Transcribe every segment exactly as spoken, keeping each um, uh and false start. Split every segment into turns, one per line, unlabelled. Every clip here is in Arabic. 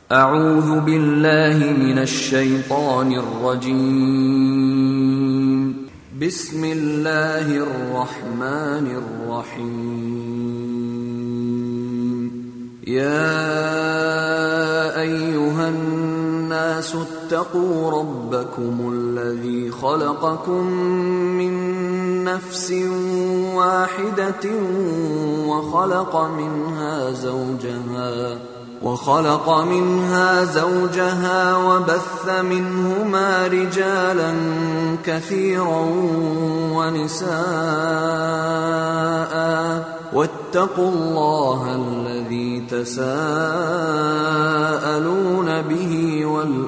أعوذ بالله من الشيطان الرجيم. بسم الله الرحمن الرحيم. يا أيها الناس اتقوا ربكم الذي خلقكم من نفس واحدة وخلق منها زوجها وخلق منها زوجها وبث منهما رجالا كثيرا ونساء، واتقوا الله الذي تساءلون به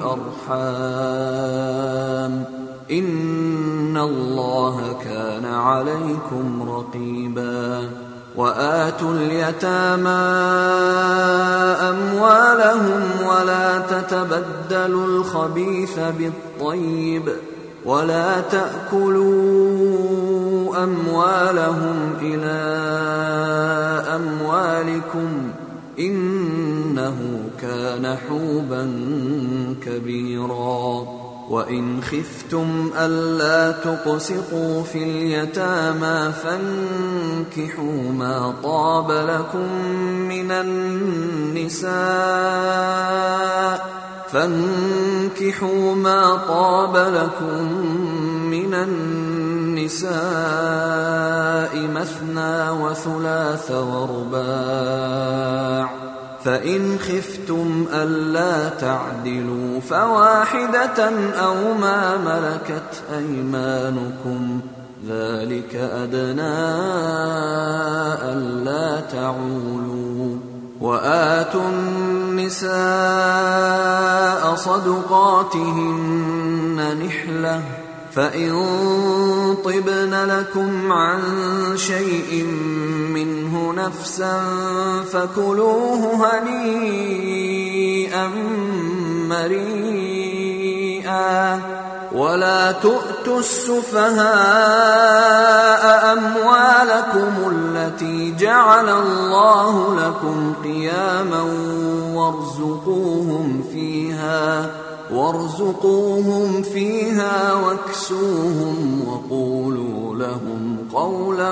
والأرحام، إن الله كان عليكم رقيبا. وآتوا اليتامى أموالهم ولا تتبدلوا الخبيث بالطيب ولا تأكلوا أموالهم إلى أموالكم إنه كان حوبا كبيرا. وإن خفتم ألا تقسطوا في اليتامى فانكحوا ما طاب لكم من النساء فانكحوا ما طاب لكم من النساء مثنى وثلاث ورباع، فإن خفتم ألا تعدلوا فواحدة أو ما ملكت أيمانكم، ذلك أدنى ألا تعولوا. وآتوا النساء صدقاتهن نحلة، فإن طبن لكم عن شيء منه نفسا فكلوه هنيئا مريئا. ولا تؤتوا السفهاء أموالكم التي جعل الله لكم قياما وارزقوهم فيها وارزقوهم فيها واكسوهم وقولوا لهم قولا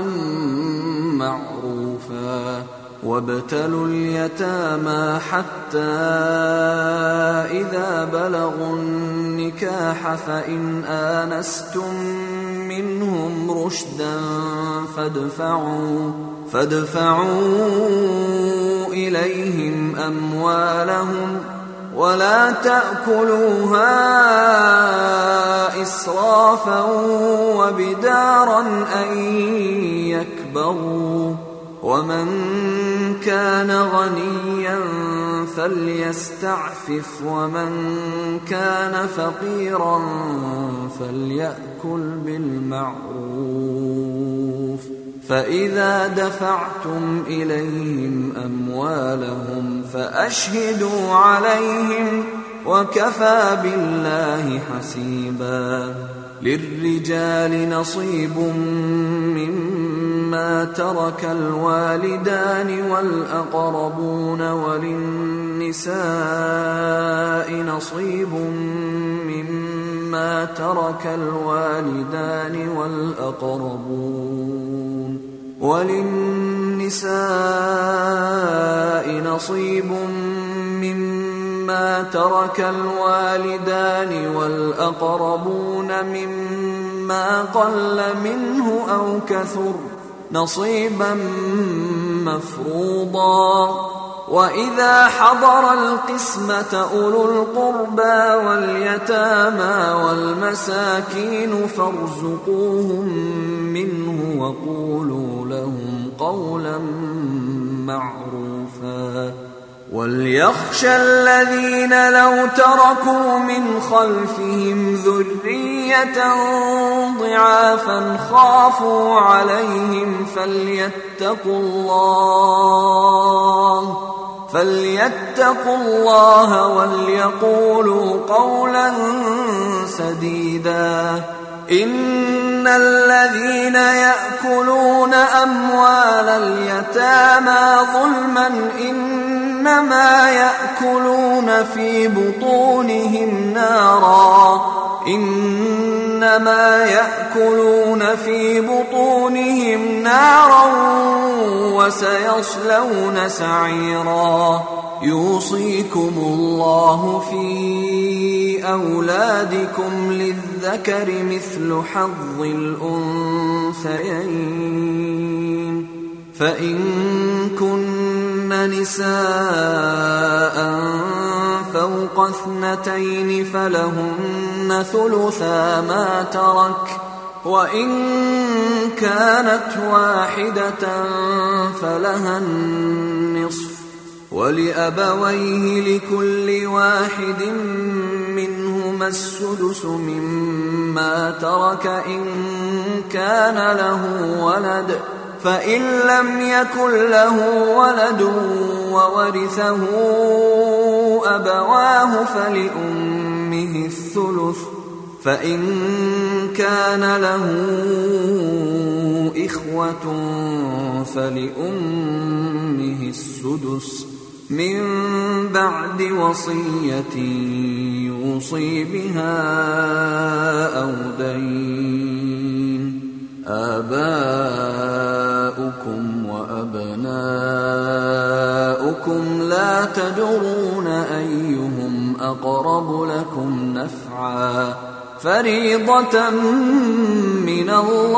معروفا. وابتلوا اليتامى حتى إذا بلغوا النكاح فإن آنستم منهم رشدا فادفعوا, فادفعوا إليهم أموالهم ولا تأكلوها إسرافا وبدارا أن يكبروا. ومن كان غنيا فليستعفف ومن كان فقيرا فليأكل بالمعروف. فإذا دفعتم إليهم أموالهم فأشهدوا عليهم وكفى بالله حسيبا. للرجال نصيب مما ترك الوالدان والأقربون وللنساء نصيب مما ترك الوالدان والأقربون وللنساء نصيب مما ترك الوالدان والأقربون مما قل منه أو كثر نصيبا مفروضا. وإذا حضر القسمة أولو القربى واليتامى والمساكين فارزقوهم منه وقولوا لهم قولا معروفا. وليخشى الذين لو تركوا من خلفهم ذرية ضعافا خافوا عليهم فليتقوا الله فليتقوا الله وليقولوا قولا سديدا. إن الذين يأكلون أموال اليتامى ظلما إنما إنما يأكلون في بطونهم نارا إنما يأكلون في بطونهم نارا وسيصلون سعيرا يوصيكم الله في أولادكم للذكر مثل حظ الأنثيين فإن كن نساء فوق اثنتين فلهن ثلثا ما ترك وإن كانت واحدة فلها النصف ولأبويه لكل واحد منهما السدس مما ترك إن كان له ولد فإن لم يكن له ولد وورثه أبواه فلأمه الثلث فإن كان له إخوة فلأمه السدس من بعد وصية يوصي بها أو دين آباؤكم وأبناؤكم لا تدرون أيهم أقرب لكم نفعا فريضة من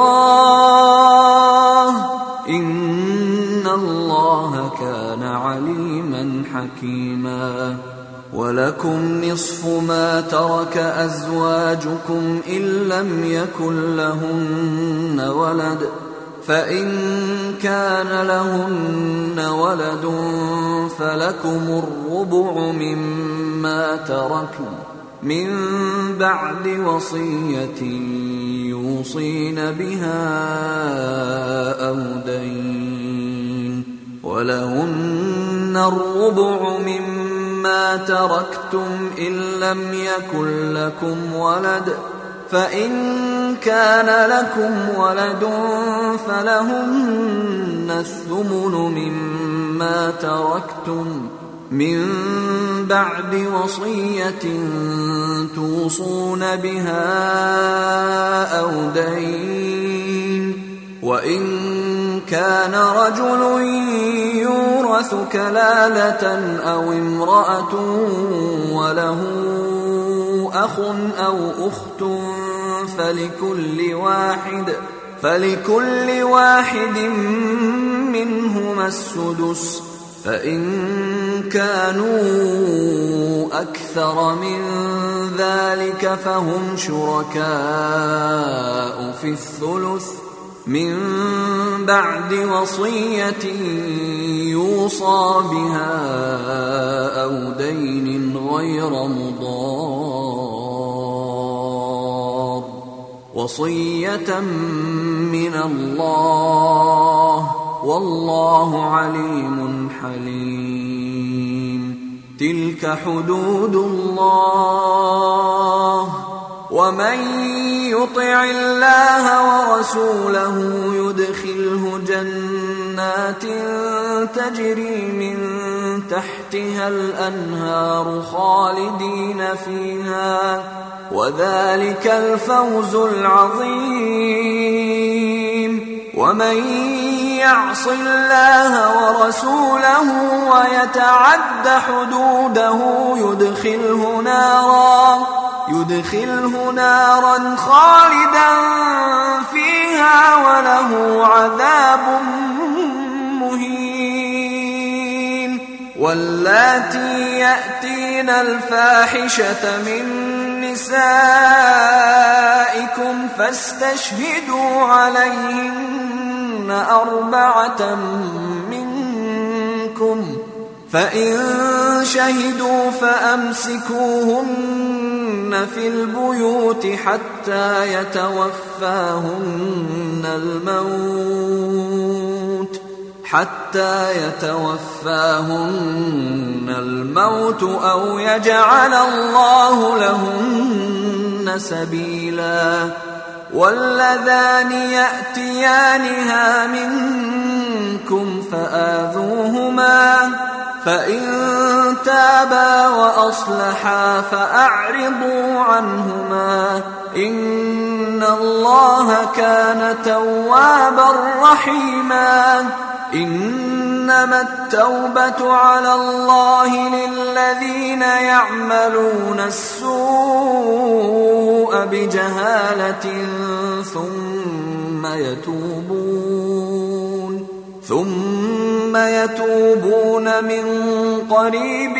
الله إن الله كان عليما حكيما ولكم نصف ما ترك أزواجكم إن لم يكن لهن ولد فإن كان لهن ولد فلكم الربع مما تركن من بعد وصية يوصين بها أو دين ولهن الربع مما تركتم إن لم يكن لكم ولد فإن كان لكم ولد فلهن الثمن مما تركتم من بعد وصية توصون بها أو دين وإن كان رجل يورث كلالة أو امرأة وله أخ أو أخت فلكل واحد فلكل واحد منهما السدس فإن كانوا أكثر من ذلك فهم شركاء في الثلث من بعد وصية يوصى بها أو دين غير مضار وصية من الله والله عليم حليم تلك حدود الله ومن يطع الله ورسوله يدخله جنات تجري من تحتها الأنهار خالدين فيها وذلك الفوز العظيم ومن يعص الله ورسوله ويتعد حدوده يدخله نارا يدخله نارا خالدا فيها وله عذاب مهين واللاتي يأتين الفاحشة من نسائكم فاستشهدوا عليهن أربعة منكم فإن شهدوا فأمسكوهن في البيوت حتى يتوفاهن الموت حتى يتوفاهن الموت أو يجعل الله لهن سبيلا واللذان يأتيانها منكم فآذوهما فإن تابا وأصلحا فأعرضوا عنهما إن الله كان توابا رحيما. إنما التوبة على الله للذين يعملون السوء بجهالة ثم يتوبون ثم يتوبون من قريب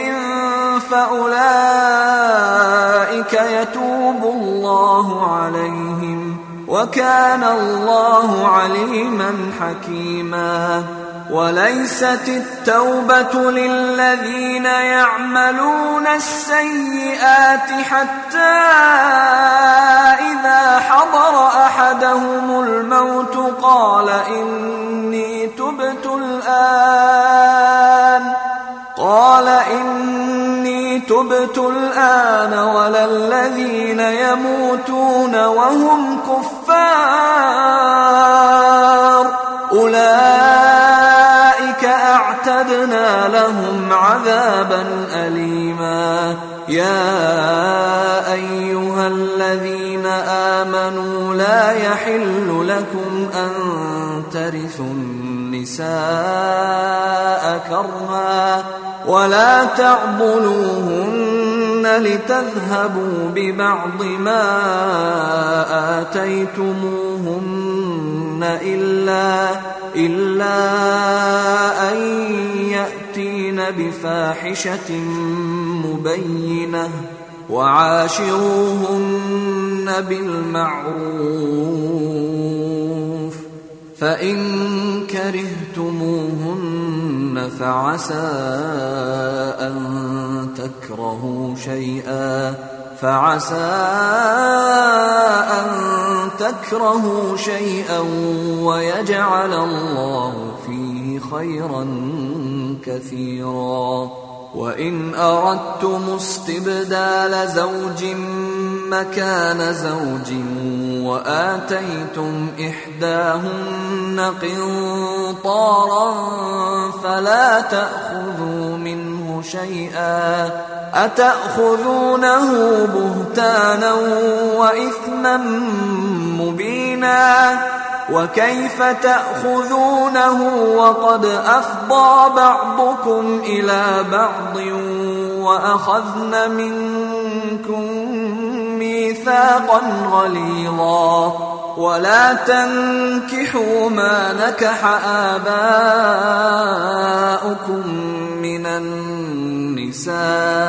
فأولئك يتوب الله عليهم وكان الله عليما حكيما. وليست التوبة للذين يعملون السيئات حتى إذا حضر أحدهم الموت قال إني تبت الآن قال إني تبت الآن ولا الذين يموتون وهم كفار أولئك أعتدنا لهم عذابا أليما. يا أيها الذين آمنوا لا يحل لكم أن ترثوا النساء كرها ولا تعضلوهن لتذهبوا ببعض ما آتيتموهن إلا, إلا أن يأتين بفاحشة مبينة وعاشروهن بالمعروف فإن كرهتموهن فعسى أن تكرهوا شيئا فعسى أن تكرهوا شيئا ويجعل الله فيه خيرا كثيرا. وإن أردتم استبدال زوج مكان زوج وآتيتم إحداهن قنطارا فلا تأخذوا منه شيئا أتأخذونه بهتانا وإثما مبينا. وكيف تأخذونه وقد أفضى بعضكم إلى بعض وأخذن منكم ميثاقا غليظا. ولا تنكحوا ما نكح آباؤكم من النساء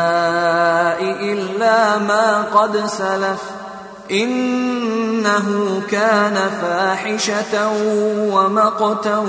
إلا ما قد سلف إنه كان فاحشة ومقتا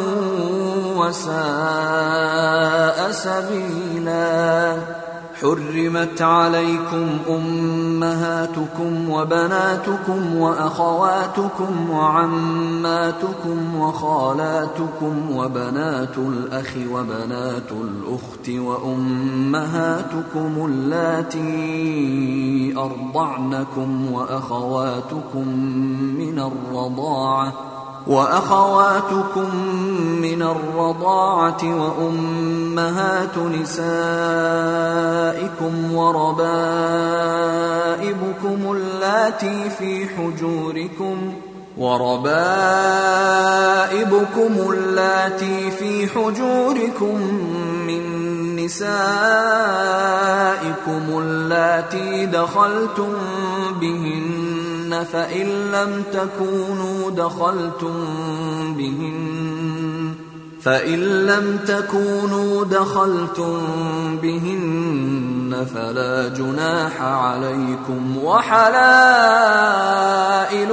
وساء سبيلا. حرمت عليكم أمهاتكم وبناتكم وأخواتكم وعماتكم وخالاتكم وبنات الأخ وبنات الأخت وأمهاتكم اللاتي أرضعنكم وأخواتكم من الرضاعة وأخواتكم من الرضاعة وأمهات نسائكم وربائبكم اللاتي في حجوركم وربائبكم اللاتي في حجوركم من نسائكم اللاتي دخلتم بهن فإن لم تكونوا دخلتم بهن فإن لم تكونوا دخلتم بهن فلا جناح عليكم. وحلائل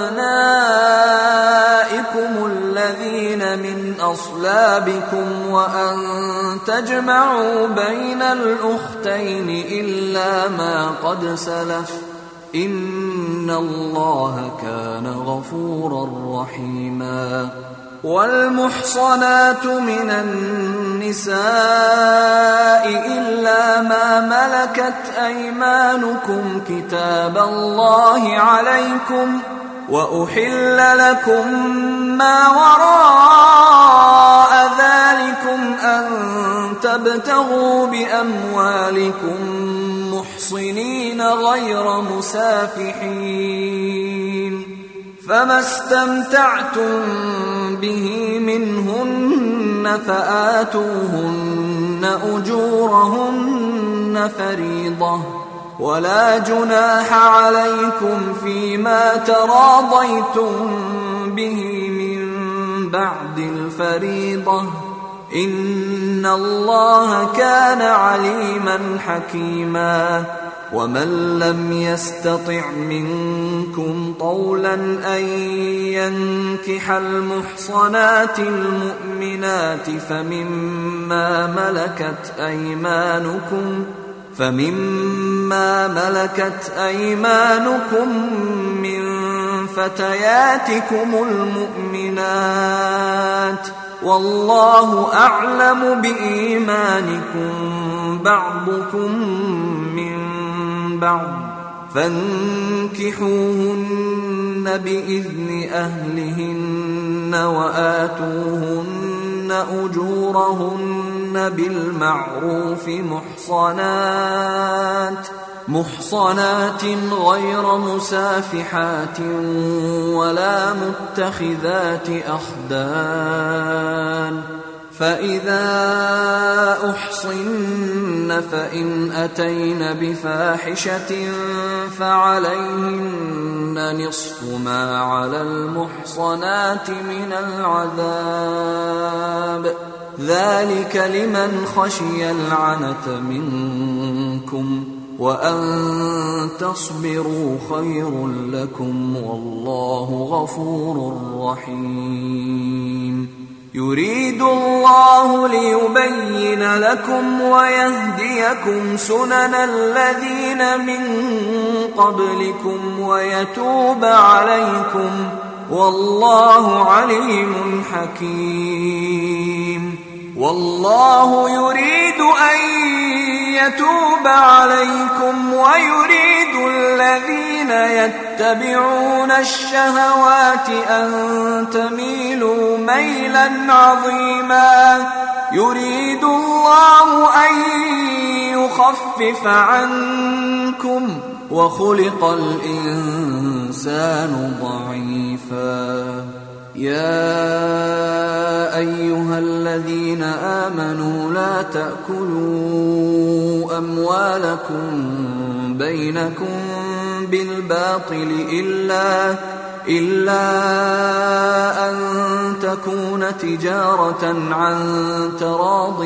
أبنائكم الذين من أصلابكم وأن تجمعوا بين الأختين إلا ما قد سلف إن الله كان غفورا رحيما. والمحصنات من النساء إلا ما ملكت أيمانكم كتاب الله عليكم وأحل لكم ما وراء ذلكم أن تبتغوا بأموالكم محصنين غير مسافحين، فما استمتعتم به منهن فآتوهن أجورهن فريضة، ولا جناح عليكم فيما تراضيتم به من بعد الفريضة، إن الله كان عليما حكيما. ومن لم يستطع منكم طولا أن ينكح المحصنات المؤمنات فمما ملكت أيمانكم فمما ملكت أيمانكم من فتياتكم المؤمنات، والله أعلم بإيمانكم بعضكم من بعض، فانكحوهن بإذن أهلهن وآتوهن أجورهن بالمعروف محصنات محصنات غير مسافحات ولا متخذات أخدان، فإذا أحصن فإن أتين بفاحشة فعليهن نصف ما على المحصنات من العذاب، ذلك لمن خشي العنة منكم، وأن تصبروا خير لكم، والله غفور رحيم. يريد الله ليبين لكم ويهديكم سنن الذين من قبلكم ويتوب عليكم، والله عليم حكيم. والله يريد أن يتوب عليكم ويريد الذين يتبعون الشهوات أن تميلوا ميلا عظيما. يريد الله أن يخفف عنكم وخلق الإنسان ضعيفا. يا أيها الذين آمنوا لا تأكلوا أموالكم بينكم بالباطل إلا إلا أن تكون تجارة عن تراض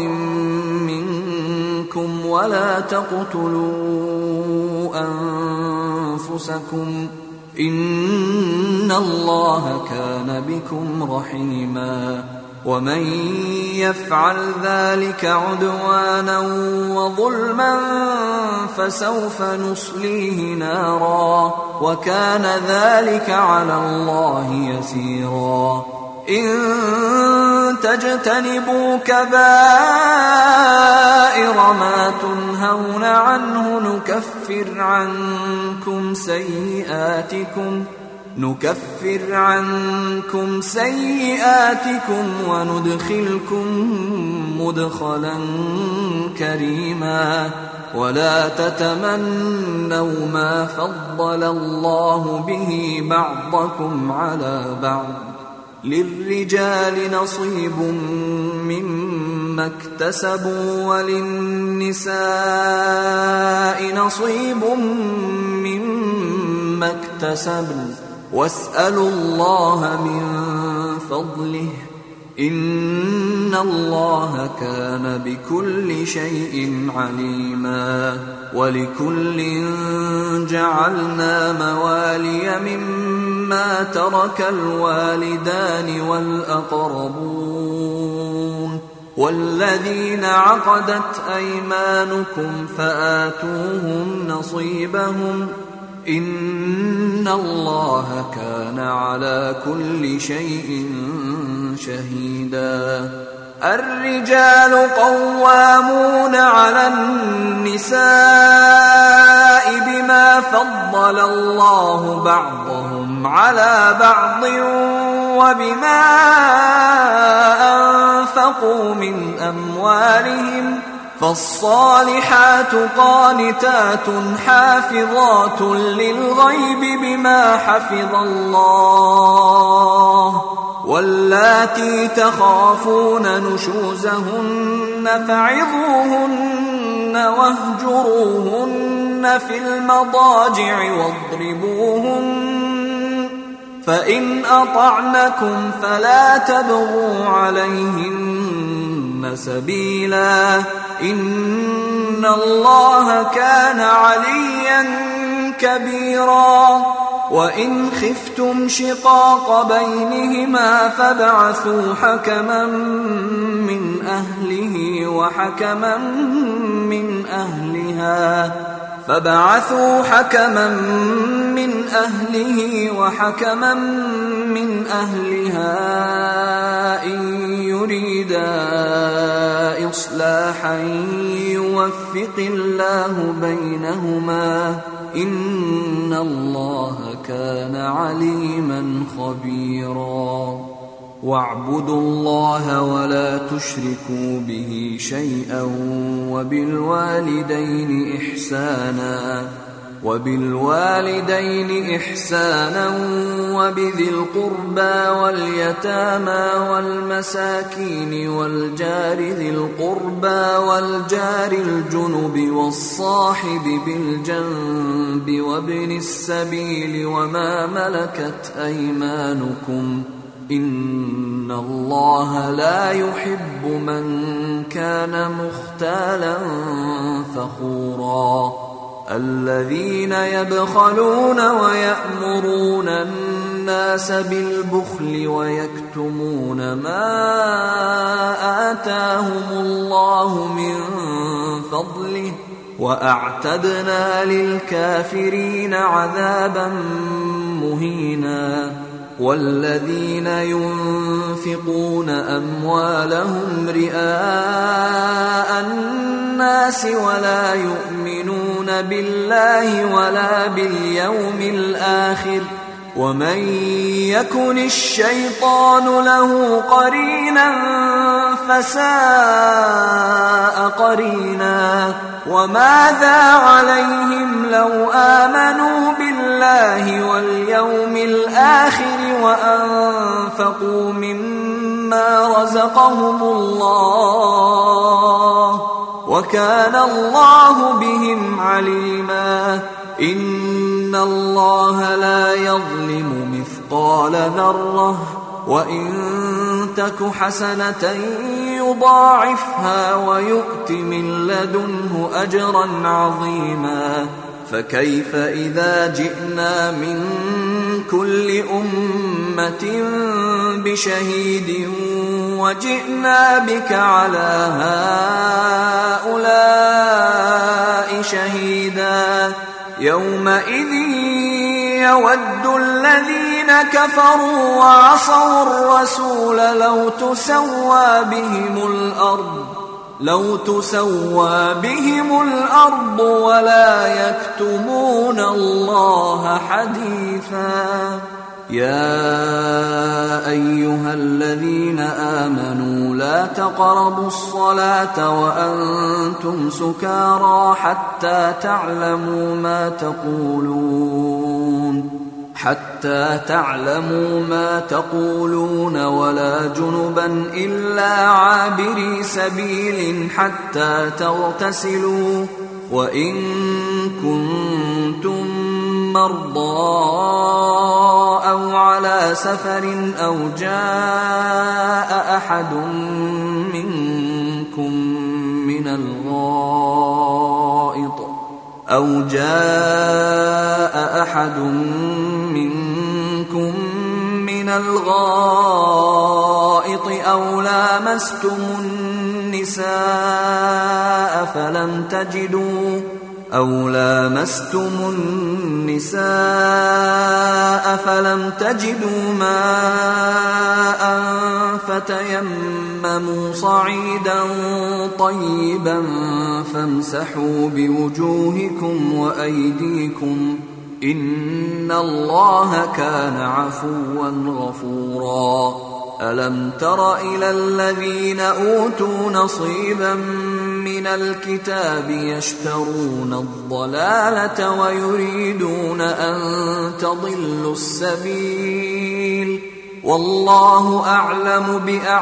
منكم، ولا تقتلوا أنفسكم، إن الله كان بكم رحيما. ومن يفعل ذلك عدوانا وظلما فسوف نصليه نارا، وكان ذلك على الله يسيرا. إن تجتنبوا كبائر ما تنهون عنه نكفر عنكم سيئاتكم نكفر عنكم سيئاتكم وندخلكم مدخلا كريما. ولا تتمنوا ما فضل الله به بعضكم على بعض، للرجال نصيب مما اكتسبوا وللنساء نصيب مما اكتسبن، واسألوا الله من فضله، إن الله كان بكل شيء عليما. ولكل جعلنا موالي مما ترك الوالدان والأقربون والذين عقدت أيمانكم فآتوهم نصيبهم، إن الله كان على كل شيء شهيدا. الرجال قوامون على النساء بما فضل الله بعضهم على بعض وبما أنفقوا من أموالهم فالصالحات قانتات حافظات للغيب بما حفظ الله واللاتي تخافون نشوزهن فعظوهن واهجروهن في المضاجع واضربوهن فإن أطعنكم فلا تبغوا عليهن سبيلا إن الله كان عليا كبيرا وإن خفتم شقاق بينهما فابعثوا حكما من أهله وحكما من أهلها فبعثوا حكما من أهله وحكما من أهلها إن يريدا إصلاحا يوفق الله بينهما إن الله كان عليما خبيرا واعبدوا الله ولا تشركوا به شيئا وبالوالدين إحسانا وبالوالدين إحسانا وبذي القربى واليتامى والمساكين والجار ذي القربى والجار الجنب والصاحب بالجنب وابن السبيل وما ملكت أيمانكم إن الله لا يحب من كان مختالا فخورا الذين يبخلون ويأمرون الناس بالبخل ويكتمون ما آتاهم الله من فضله وأعتدنا للكافرين عذابا مهينا والذين ينفقون أموالهم رئاء الناس ولا يؤمنون بالله ولا باليوم الآخر ومن يكن الشيطان له قرينا فساء قرينا وماذا عليهم لو آمنوا بالله واليوم الآخر وأنفقوا مما رزقهم الله وكان الله بهم عليما إن الله لا يظلم مثقال ذرة وإن تك حسنة يضاعفها ويؤت من لدنه أجرا عظيما فكيف إذا جئنا من كل أمة بشهيد وجئنا بك على هؤلاء شهيدا يومئذ يود الذين كفروا وعصوا الرسول لو تسوى بهم الأرض لو تسوى بهم الأرض ولا يكتمون الله حديثا يا أيها الذين آمنوا لا تقربوا الصلاة وأنتم سكارى حتى تعلموا ما تقولون حتى تعلموا ما تقولون ولا جنبا إلا عابري سبيل حتى تغتسلوا وإن كنتم مرضى أو على سفر أو جاء أحد منكم من الغائط أو جاء أحد منكم من الغائط أو لامستم النساء فلم تجدوا أو لامستم النساء فلم تجدوا ماء فتيمموا صعيدا طيبا فامسحوا بوجوهكم وأيديكم إن الله كان عفوا غفورا ألم تر إلى الذين أوتوا نصيبا من الكتاب يشترون الضلالة ويريدون أن تضلوا السبيل والله أعلم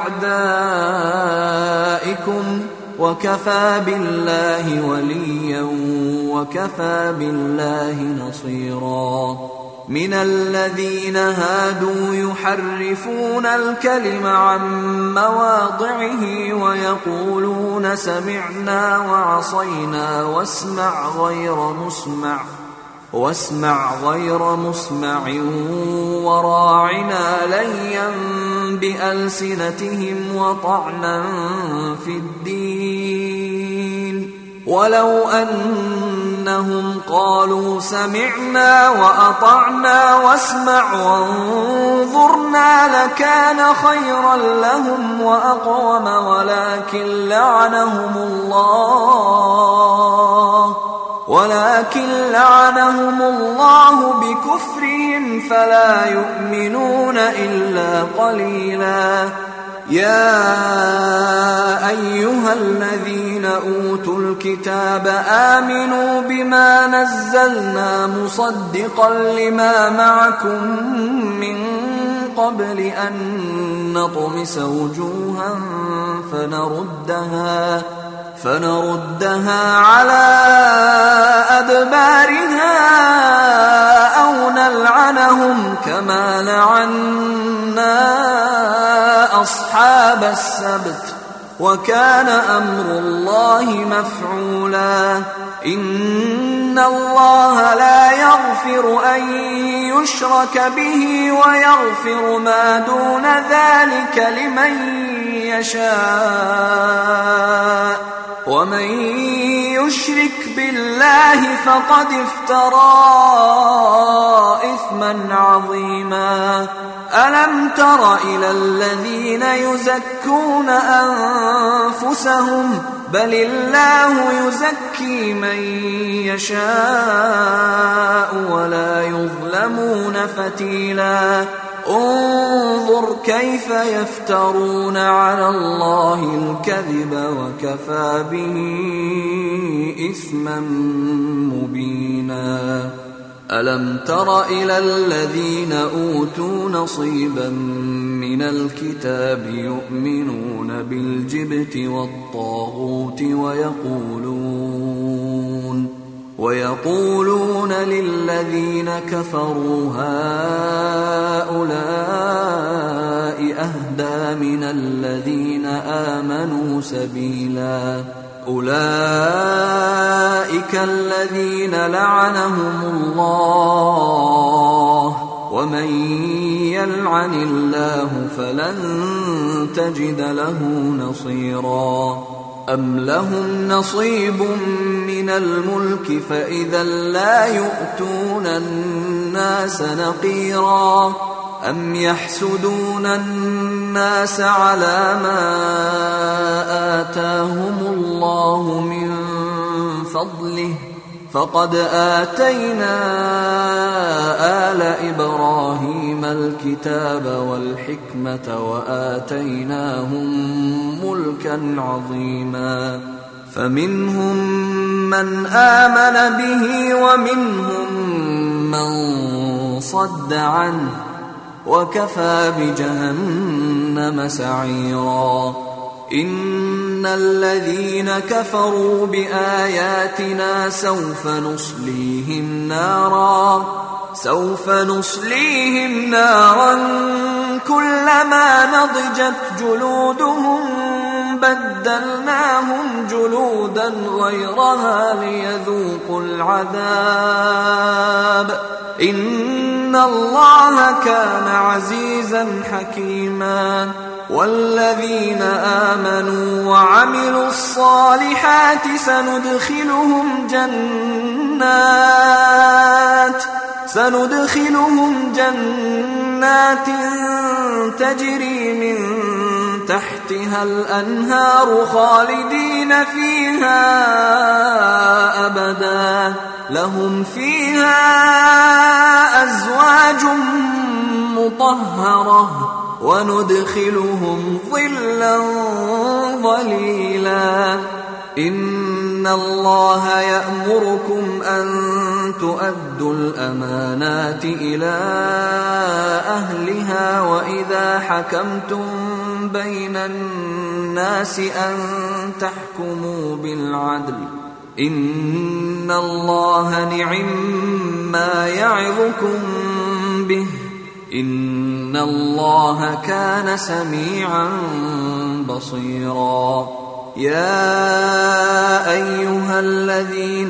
بأعدائكم وكفى بالله وليا وكفى بالله نصيرا من الذين هادوا يحرفون الكلم عن مواضعه ويقولون سمعنا وعصينا واسمع غير مسمع واسمع غير مسمع وراعنا ليا بألسنتهم وطعنا في الدين ولو أنهم قالوا سمعنا وأطعنا واسمع وانظرنا لكان خيرا لهم وأقوم ولكن لعنهم الله ولكن لعنهم الله بكفرهم فلا يؤمنون إلا قليلا يا أيها الذين أوتوا الكتاب آمنوا بما نزلنا مصدقا لما معكم من قبل أن نطمس وجوها فنردها فنردها على أدبارها أو نلعنهم كما لعنا أصحاب السبت وكان أمر الله مفعولا إن الله لا يغفر أن يشرك به ويغفر ما دون ذلك لمن يشاء ومن يشرك بالله فقد افترى إثما عظيما ألم تر إلى الذين يزكون أنفسهم بل الله يزكي من يشاء ولا يظلمون فتيلا انظر كيف يفترون على الله الكذب وكفى به إثما مبينا ألم تر إلى الذين أوتوا نصيبا من الكتاب يؤمنون بالجبت والطاغوت ويقولون ويقولون للذين كفروا هؤلاء أهدى من الذين آمنوا سبيلا أولئك الذين لعنهم الله ومن يلعن الله فلن تجد له نصيرا أم لهم نصيب من الملك فإذا لا يؤتون الناس نقيرا أم يحسدون الناس على ما آتاهم الله من فضله فقد آتينا آل إبراهيم الكتاب والحكمة وآتيناهم ملكا عظيما فمنهم من آمن به ومنهم من صد عنه وكفى بجهنم سعيرا إن الذين كفروا بآياتنا سوف نصليهم نارا سوف نصليهم نارا كلما نضجت جلودهم بدلناهم جلودا غيرها ليذوقوا العذاب إن الله كان عزيزا حكيما والذين آمنوا وعملوا الصالحات سندخلهم جنات سندخلهم جنات تجري من تحتها الأنهار خالدين فيها أبدا لهم فيها أزواج مطهرة وندخلهم ظلا ظليلا إن الله يأمركم أن تؤدوا الأمانات إلى أهلها وإذا حكمتم بين الناس أن تحكموا بالعدل إن الله نعما يعظكم به إن الله كان سميعا بصيرا يا أيها الذين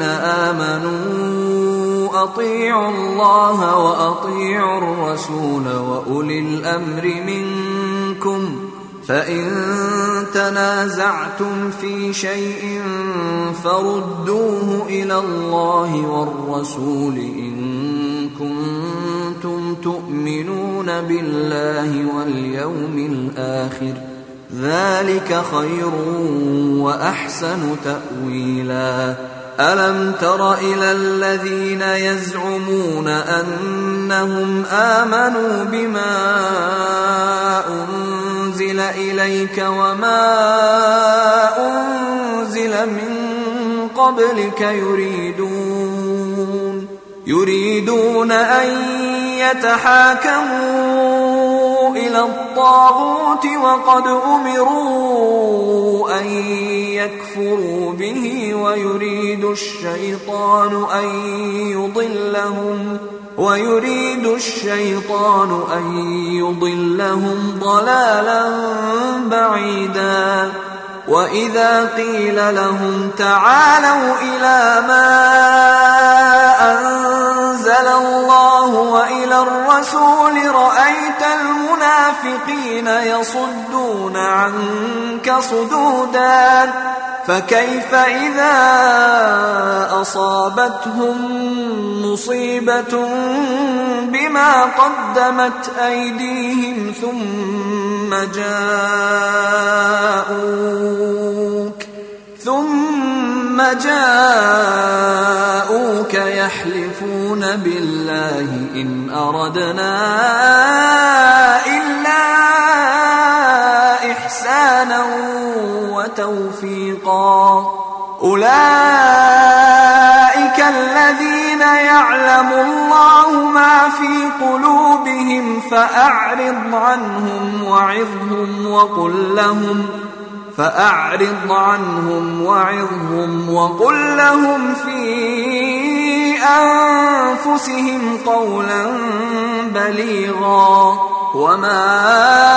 آمنوا أطيعوا الله وأطيعوا الرسول وأولي الأمر منكم فإن تنازعتم في شيء فردوه إلى الله والرسول إن كنتم تؤمنون بالله واليوم الآخر ذلك خير وأحسن تأويلا ألم تر إلى الذين يزعمون أنهم آمنوا بما أنزل إليك وما أنزل من قبلك يريدون يريدون أن يتحاكموا إلى الطاغوت وقد أمروا أن يكفروا به ويريد الشيطان أن يضلهم ويريد الشيطان أن يضلهم ضلالا بعيدا وإذا قيل لهم تعالوا إلى ما أنزل الله وإلى الرسول رأيت المنافقين يصدون عنك صدودا فكيف إذا أصابتهم مصيبة بما قدمت أيديهم ثم جاءوك ثم جاءوك يحلفون بالله إن أردنا إلا إحسانا وتوفيقا أولئك الذين يعلم الله ما في قلوبهم فأعرض عنهم وعظهم وقل لهم فأعرض عنهم وعظهم وقل لهم في أنفسهم قولا بليغا وما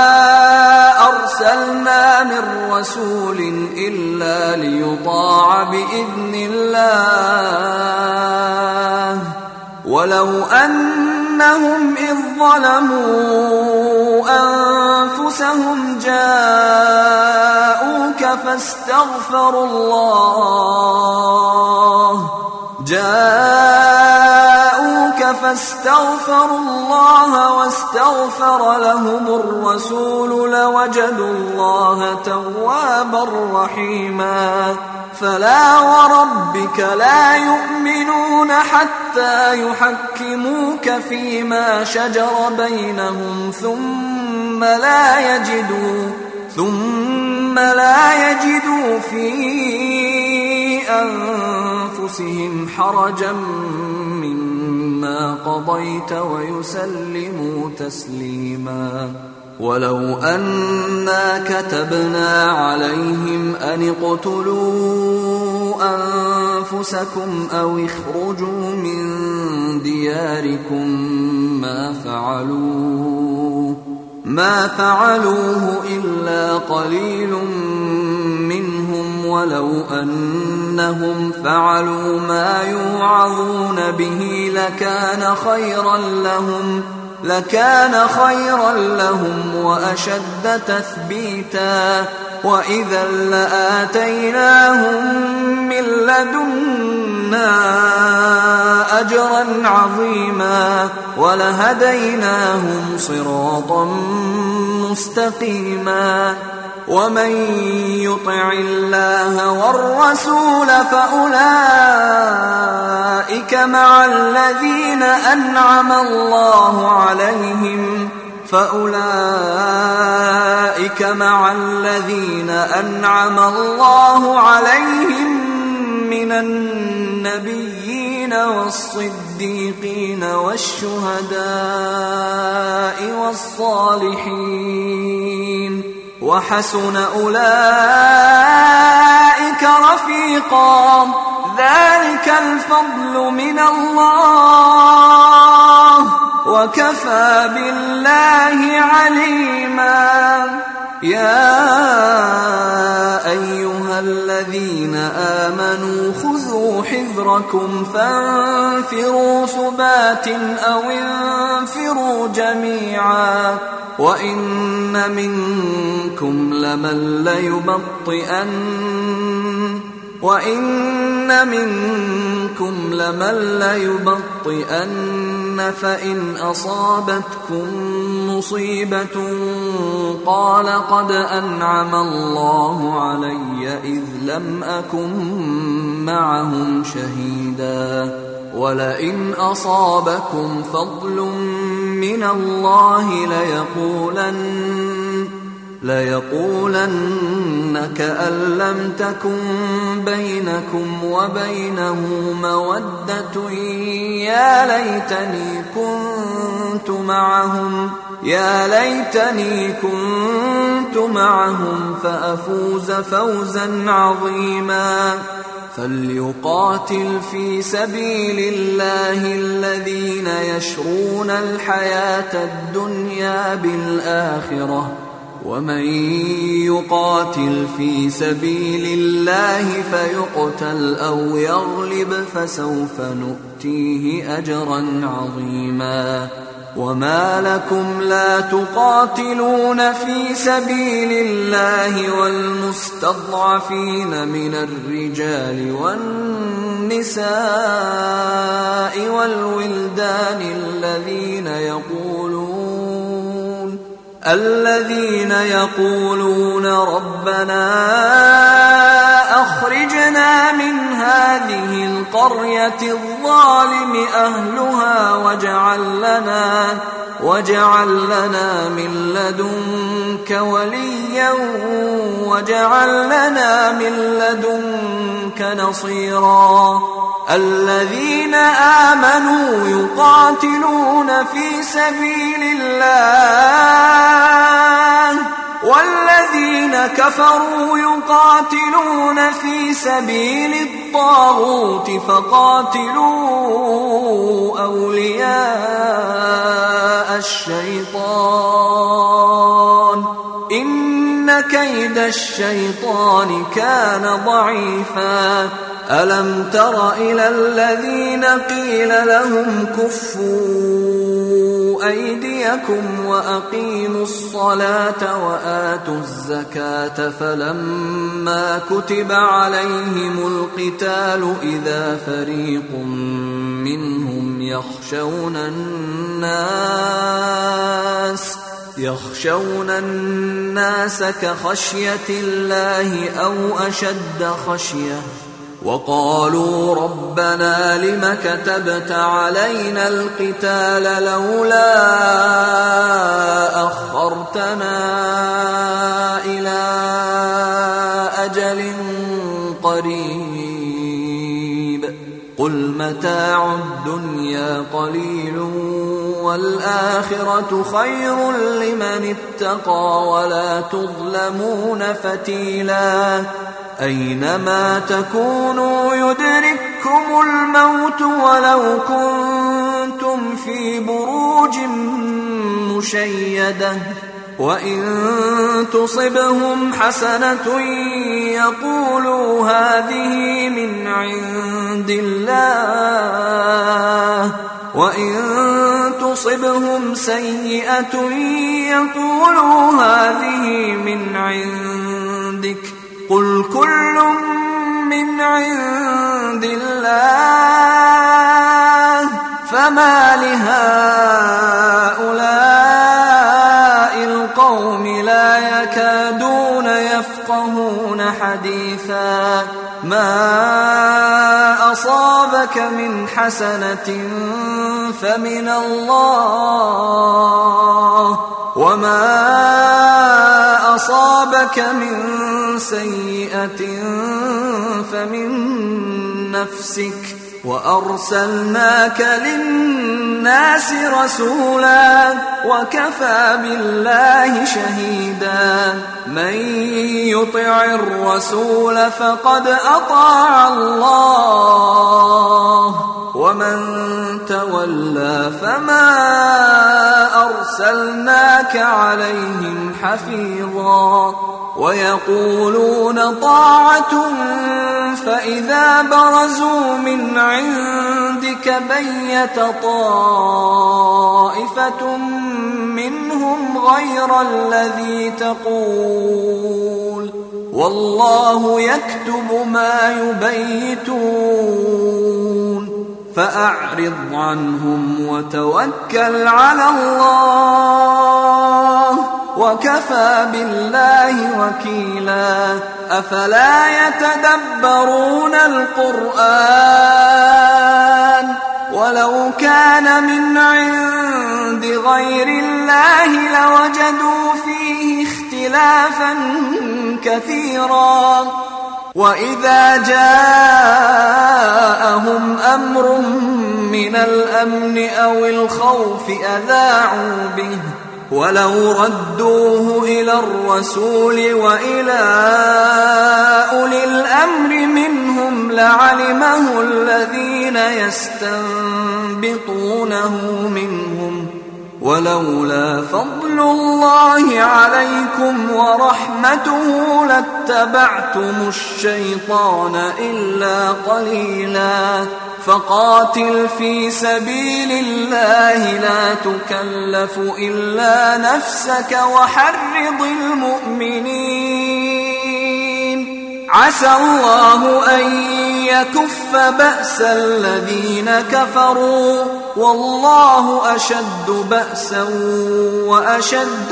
أرسلنا من رسول إلا ليطاع بإذن الله ولو أنهم إذ ظلموا أنفسهم جاءوك فاستغفروا الله جاءوك فاستغفروا الله واستغفر لهم الرسول لوجدوا الله توابا رحيما فلا وربك لا يؤمنون حتى يحكموك فيما شجر بينهم ثم لا يجدوا ثم لا يجدوا في أنفسهم حرجا مما قضيت ويسلموا تسليما ولو أنا كتبنا عليهم أن اقتلوا أنفسكم أو اخرجوا من دياركم ما فعلوه ما فعلوه إلا قليل منهم ولو أنهم فعلوا ما يوعظون به لكان خيرا لهم لكان خيرا لهم وأشد تثبيتا وإذا لآتيناهم من لدنا أجرا عظيما ولهديناهم صراطا مستقيما ومن يطع الله والرسول فأولئك مع الذين أنعم الله عليهم فأولئك مع الذين أنعم الله عليهم من النبيين والصديقين والشهداء والصالحين وحسن أولئك رفيقا ذلك الفضل من الله وكفى بالله عليما يا أيها الذين آمنوا خذوا حذركم فانفروا ثبات أو انفروا جميعا وإن منكم لمن ليبطئن وإن منكم لمن ليبطئن فإن أصابتكم مصيبة قال قد أنعم الله علي إذ لم أكن معهم شهيدا ولئن أصابكم فضل من الله ليقولن ليقولن كأن لم تكن بينكم وبينه مودة يا ليتني كنت معهم يا ليتني كنت معهم فأفوز فوزا عظيما فليقاتل في سبيل الله الذين يشرون الحياة الدنيا بالآخرة ومن يقاتل في سبيل الله فيقتل أو يغلب فسوف نؤتيه أجرا عظيما وما لكم لا تقاتلون في سبيل الله والمستضعفين من الرجال والنساء والولدان الذين يقولون الذين يقولون ربنا أخرجنا من هذه القرية الظالم أهلها واجعل لنا واجعل لنا من لدنك وليا واجعل لنا من لدنك نصيرا الذين آمنوا يقاتلون في سبيل الله والذين كفروا يقاتلون في سبيل الطاغوت فقاتلوا أولياء الشيطان إن كيد الشيطان كان ضعيفا ألم تر إلى الذين قيل لهم كفوا أيديكم وأقيموا الصلاة وآتوا الزكاة فلما كتب عليهم القتال إذا فريق منهم يخشون الناس يخشون الناس كخشية الله أو أشد خشية وقالوا ربنا لم كتبت علينا القتال لولا أخرتنا إلى أجل قريب قل متاع الدنيا قليل والآخرة خير لمن اتقى ولا تظلمون فتيلا أينما تكونوا يدرككم الموت ولو كنتم في بروج مشيدة وإن تصبهم حسنة يقولوا هذه من عند الله وإن تصبهم سيئة يقولوا هذه من عندك قل كل من عند الله فما لهؤلاء القوم لا يكادون يفقهون حديثا ما أصابك من حسنة فمن الله وما أصابك من سيئة فمن نفسك وأرسلناك للناس رسولا وكفى بالله شهيدا من يطع الرسول فقد أطاع الله ومن تولى فما أرسلناك عليهم حفيظا ويقولون طاعة فإذا برزوا من عندك بيت طائفة منهم غير الذي تقول والله يكتب ما يبيتون فأعرض عنهم وتوكل على الله وكفى بالله وكيلا أفلا يتدبرون القرآن ولو كان من عند غير الله لوجدوا فيه اختلافا كثيرا وإذا جاءهم أمر من الأمن أو الخوف أذاعوا به ولو ردوه إلى الرسول وإلى أولي الأمر منهم لعلمه الذين يستنبطونه منهم ولولا فضل الله عليكم ورحمته لاتبعتم الشيطان إلا قليلا فقاتل في سبيل الله لا تكلف إلا نفسك وحرض المؤمنين عسى الله أن يكف بأس الذين كفروا والله أشد بأسا وأشد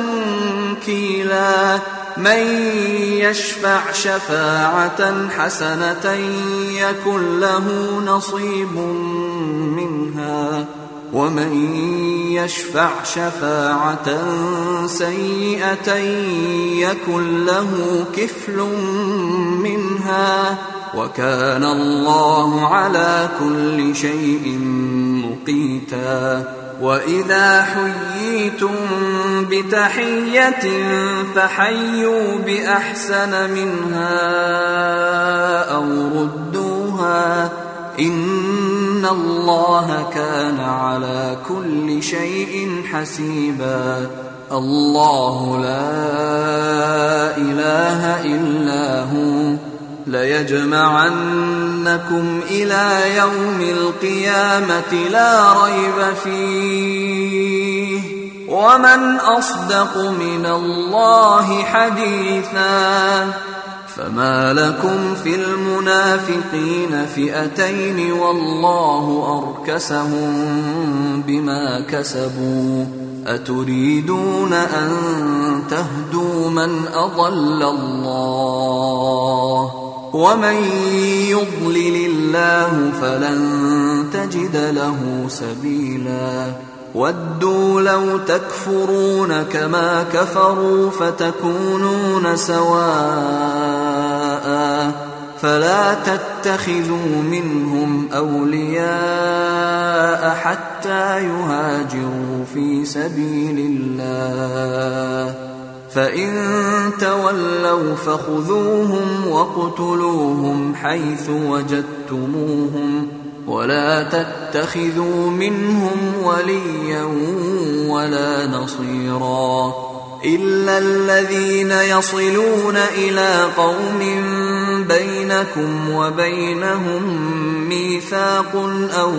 تنكيلا من يشفع شفاعة حسنة يكن له نصيب منها ومن يشفع شفاعة سيئة يكن له كفل منها وكان الله على كل شيء مقيتا وإذا حييتم بتحية فحيوا بأحسن منها أو ردوها إن الله كان على كل شيء حسيبا الله لا إله إلا هو ليجمعنكم إلى يوم القيامة لا ريب فيه ومن أصدق من الله حديثا فما لكم في المنافقين فئتين والله أركسهم بما كسبوا أتريدون أن تهدوا من أضل الله ومن يضلل الله فلن تجد له سبيلا ودوا لو تكفرون كما كفروا فتكونون سواء فلا تتخذوا منهم أولياء حتى يهاجروا في سبيل الله فإن تولوا فخذوهم واقتلوهم حيث وجدتموهم ولا تتخذوا منهم وليا ولا نصيرا إلا الذين يصلون إلى قوم بينكم وبينهم ميثاق أو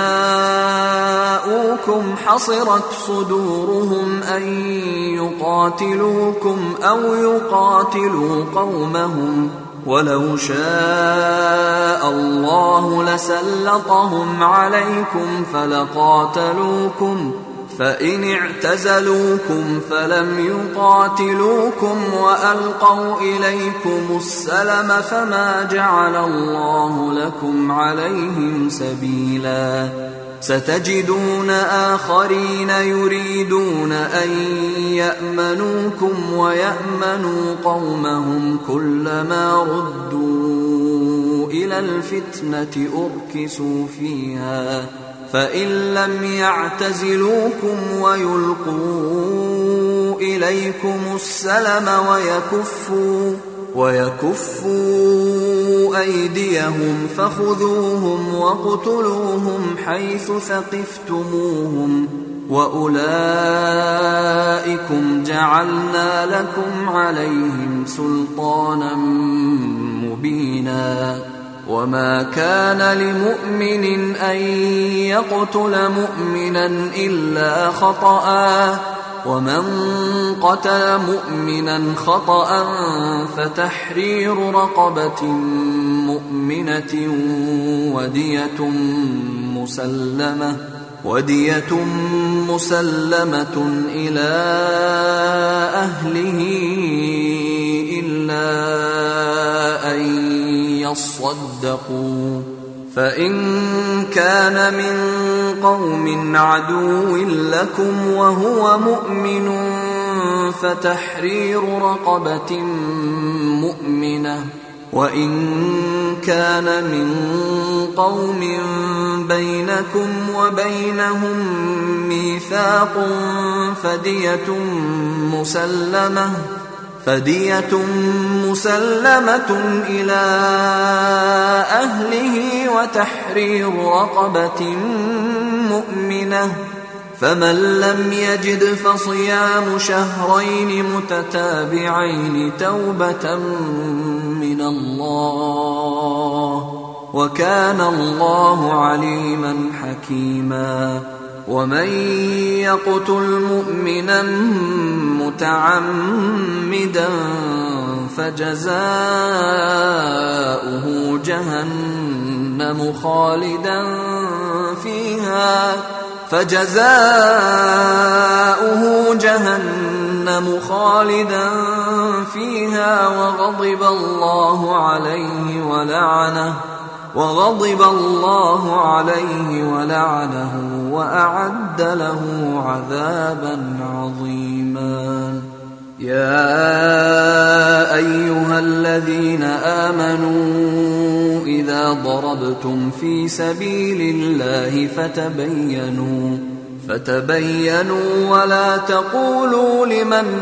جاءوكم حصرت صدورهم أن يقاتلوكم أو يقاتلوا قومهم ولو شاء الله لسلطهم عليكم فلقاتلوكم فإن اعتزلوكم فلم يقاتلوكم وألقوا إليكم السلم فما جعل الله لكم عليهم سبيلا ستجدون آخرين يريدون أن يأمنوكم ويأمنوا قومهم كلما ردوا إلى الفتنة أركسوا فيها فإن لم يعتزلوكم ويلقوا إليكم السلم ويكفوا ويكفوا أيديهم فخذوهم واقتلوهم حيث ثقفتموهم وأولئكم جعلنا لكم عليهم سلطانا مبينا وما كان لمؤمن أن يقتل مؤمنا إلا خطأ ومن قتل مؤمنا خطأ فتحرير رقبة مؤمنة ودية مسلمة ودية مسلمة إلى أهله إلا أن يصدقوا فإن كان من قوم عدو لكم وهو مؤمن فتحرير رقبة مؤمنة وإن كان من قوم بينكم وبينهم ميثاق فدية مسلمة فدية مسلمة إلى أهله وتحرير رقبة مؤمنة فمن لم يجد فصيام شهرين متتابعين توبة من الله وكان الله عليما حكيما ومن يقتل مؤمنا متعمدا فجزاؤه جهنم خالدا فيها فجزاؤه جهنم خالدا فيها وغضب الله عليه ولعنه وغضب الله عليه ولعنه وأعد له عذابا عظيما يا أيها الذين آمنوا إذا ضربتم في سبيل الله فتبينوا فتبينوا ولا تقولوا لمن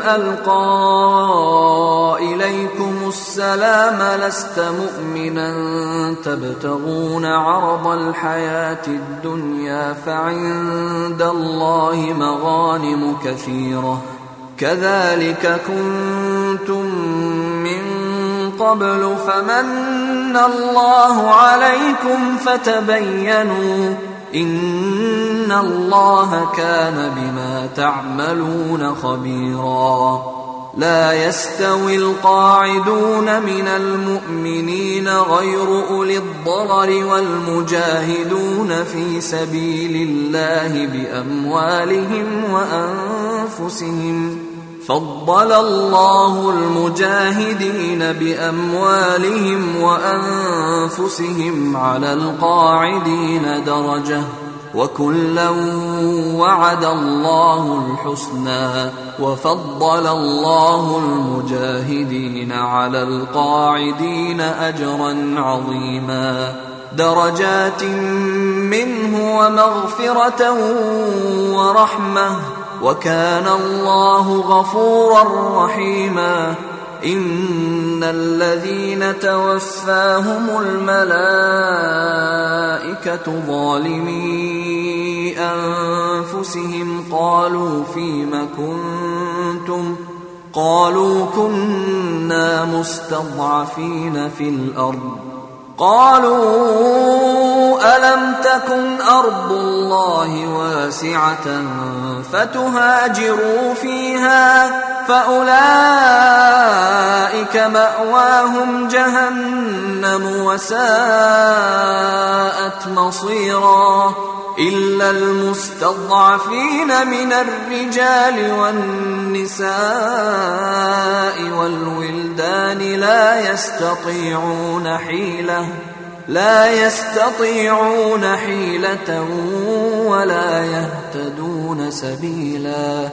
ألقى إليكم السلام لست مؤمنا تبتغون عرض الحياة الدنيا فعند الله مغانم كثيرة كذلك كنتم من قبل فمن الله عليكم فتبينوا إن الله كان بما تعملون خبيرا لا يستوي القاعدون من المؤمنين غير أولي الضرر والمجاهدون في سبيل الله بأموالهم وأنفسهم فضل الله المجاهدين بأموالهم وأنفسهم على القاعدين درجة وكلا وعد الله الحسنى وفضل الله المجاهدين على القاعدين أجرا عظيما درجات منه ومغفرة ورحمة وكان الله غفورا رحيما إن الذين توفاهم الملائكة ظالمي أنفسهم قالوا فيم كنتم قالوا كنا مستضعفين في الأرض قالوا ألم تكن أرض الله واسعة فتهاجروا فيها فأولئك مأواهم جهنم وساءت مصيرا إلا المستضعفين من الرجال والنساء والولدان لا يستطيعون حيلة لا يستطيعون حيلة ولا يهتدون سبيلا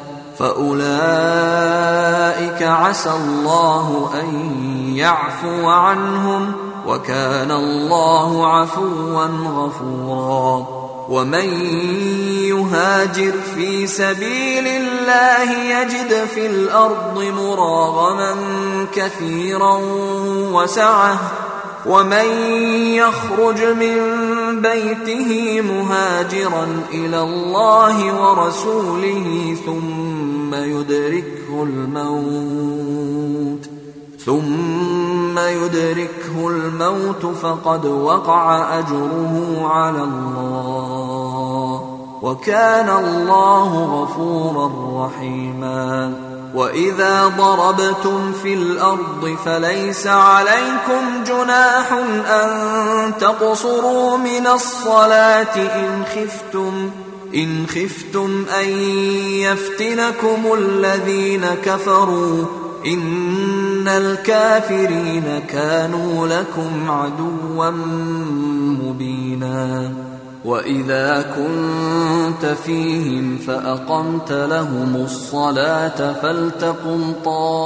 فأولئك عسى الله أن يعفو عنهم وكان الله عفوا غفورا ومن يهاجر في سبيل الله يجد في الأرض مراغما كثيرا وسعة ومن يخرج من بيته مهاجرا إلى الله ورسوله ثم يدركه الموت ثم يدركه الموت فقد وقع أجره على الله وكان الله غفورا رحيما وإذا ضربتم في الأرض فليس عليكم جناح أن تقصروا من الصلاة إن خفتم إن خفتم أن يفتنكم الذين كفروا إن الكافرين كانوا لكم عدوا مبينا وإذا كنت فيهم فأقمت لهم الصلاة فلتقم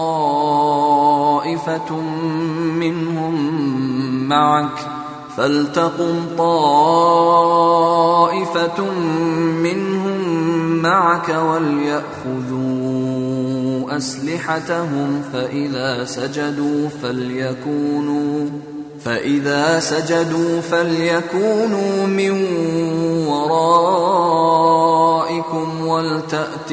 طائفة منهم معك فلتقم طائفة منهم معك وليأخذوا أسلحتهم فإذا سجدوا فليكونوا فإذا سجدوا فليكونوا من ورائكم ولتأت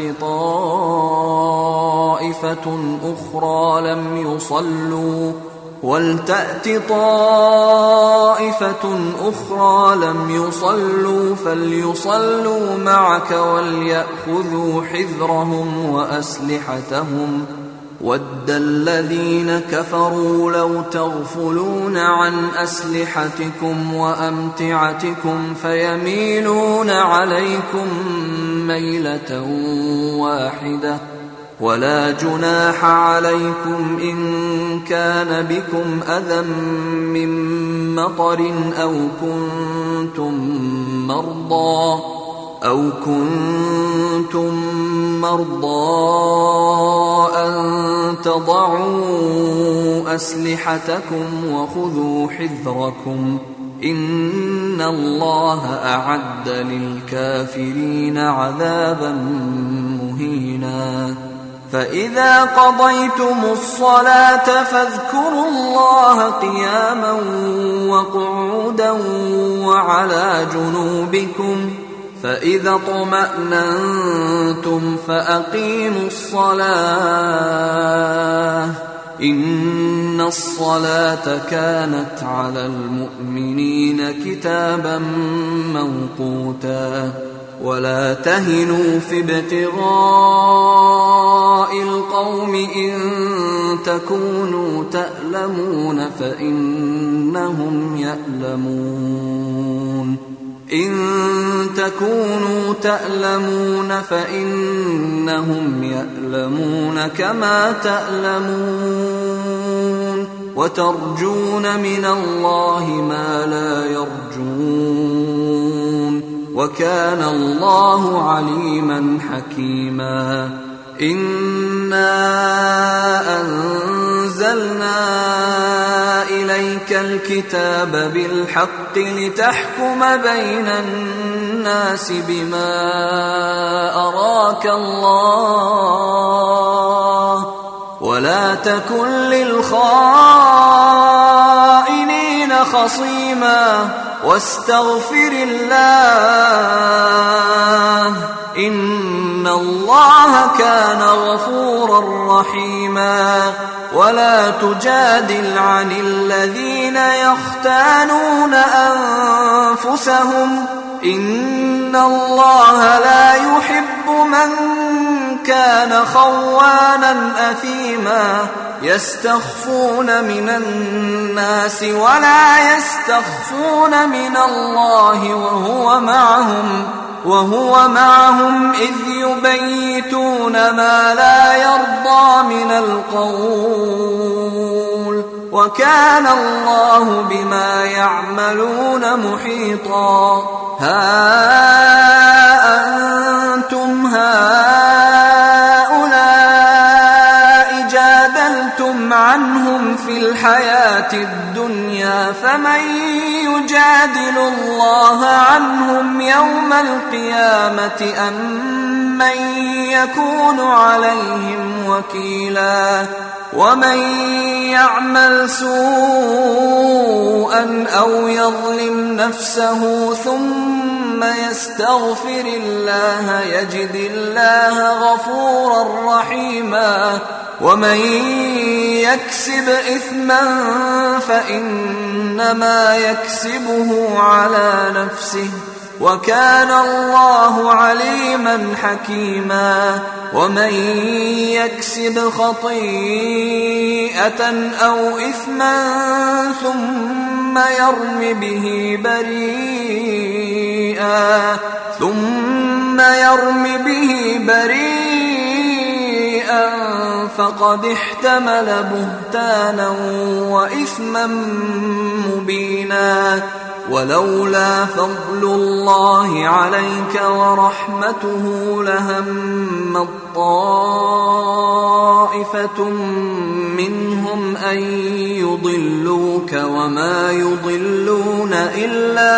طائفة أخرى لم يصلوا ولتأت طائفة أخرى لم يصلوا فليصلوا معك وليأخذوا حذرهم وأسلحتهم ود الذين كفروا لو تغفلون عن أسلحتكم وأمتعتكم فيميلون عليكم ميلة واحدة ولا جناح عليكم إن كان بكم أذى من مطر أو كنتم مرضى أو كنتم مرضى أن تضعوا أسلحتكم وخذوا حذركم إن الله أعد للكافرين عذابا مهينا فإذا قضيتم الصلاة فاذكروا الله قياما وقعودا وعلى جنوبكم فإذا اطمأننتم فأقيموا الصلاة إن الصلاة كانت على المؤمنين كتابا موقوتا ولا تهنوا في ابتغاء القوم إن تكونوا تألمون فإنهم يألمون إن تكونوا تألمون فإنهم يألمون كما تألمون وترجون من الله ما لا يرجون وكان الله عليما حكيما إنا أنزلنا إليك الكتاب بالحق لتحكم بين الناس بما أراك الله ولا تكن للخائنين خصيما واستغفر الله إن الله كان غفورا رحيما ولا تجادل عن الذين يختانون أنفسهم إن الله لا يحب من كان خوانا أثيما يستخفون من الناس ولا يستخفون من الله وهو معهم وهو معهم إذ يبيتون ما لا يرضى من القول وكان الله بما يعملون محيطا. ها أنتم هؤلاء جادلتم عنهم في الحياة الدنيا فمن يجادل الله عنهم يوم القيامة أم من يكون عليهم وكيلا. ومن يعمل سوءا أو يظلم نفسه ثم يستغفر الله يجد الله غفورا رحيما. ومن يكسب إثما فإنما يكسبه على نفسه وكان الله عليما حكيما. ومن يكسب خطيئة أو إثما ثم يرم به بريئا ثم يرم به بريئا فقد احتمل بهتانا وإثما مبينا. ولولا فضل الله عليك ورحمته لهم طائفة منهم أن يضلوك وما يضلون إلا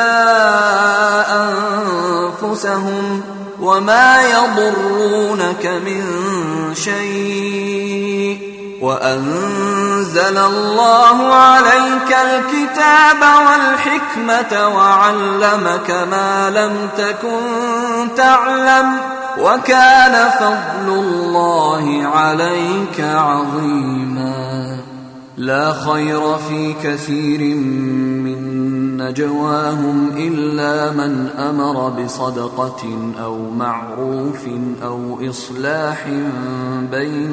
أنفسهم وما يضرونك من شيء. وأنزل الله عليك الكتاب والحكمة وعلمك ما لم تكن تعلم وكان فضل الله عليك عظيما. لا خير في كثير من نجواهم إلا من أمر بصدقة أو معروف أو إصلاح بين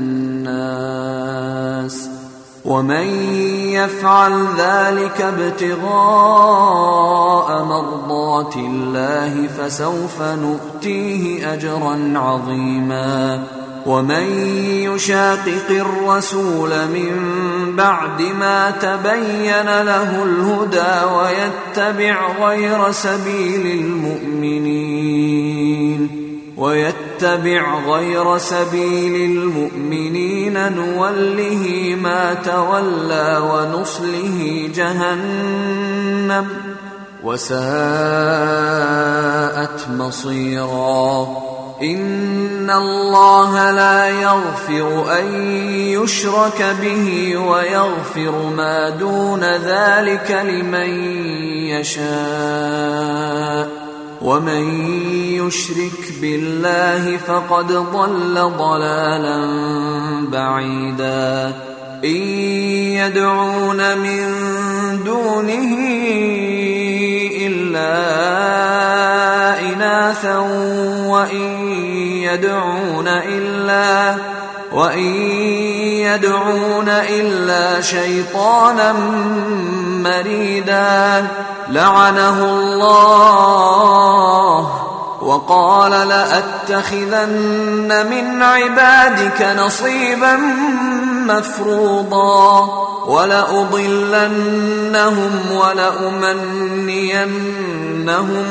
الناس ومن يفعل ذلك ابتغاء مرضات الله فسوف نؤتيه أجرا عظيما. ومن يشاقق الرسول من بعد ما تبين له الهدى ويتبع غير سبيل المؤمنين ويتبع غير سبيل المؤمنين نوله ما تولى ونصله جهنم وساءت مصيرا. إن الله لا يغفر أن يشرك به ويغفر ما دون ذلك لمن يشاء ومن يشرك بالله فقد ضل ضلالا بعيدا. إن يدعون من دونه إلا إناثا وإن يدعون إلا وإن يدعون إلا شيطانا مريدا. لعنه الله وقال لأتخذن من عبادك نصيبا مفروضا ولأضلنهم ولأمنينهم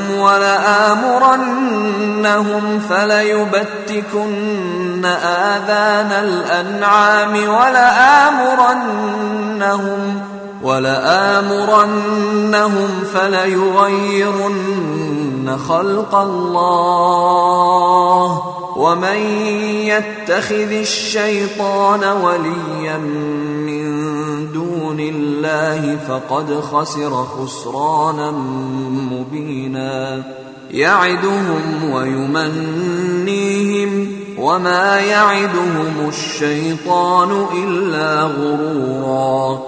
ولآمرنهم فليبتكن آذان الأنعام ولآمرنهم ولآمرنهم فليغيرن خلق الله ومن يتخذ الشيطان وليا من دون الله فقد خسر خسرانا مبينا. يعدهم ويمنيهم وما يعدهم الشيطان إلا غرورا.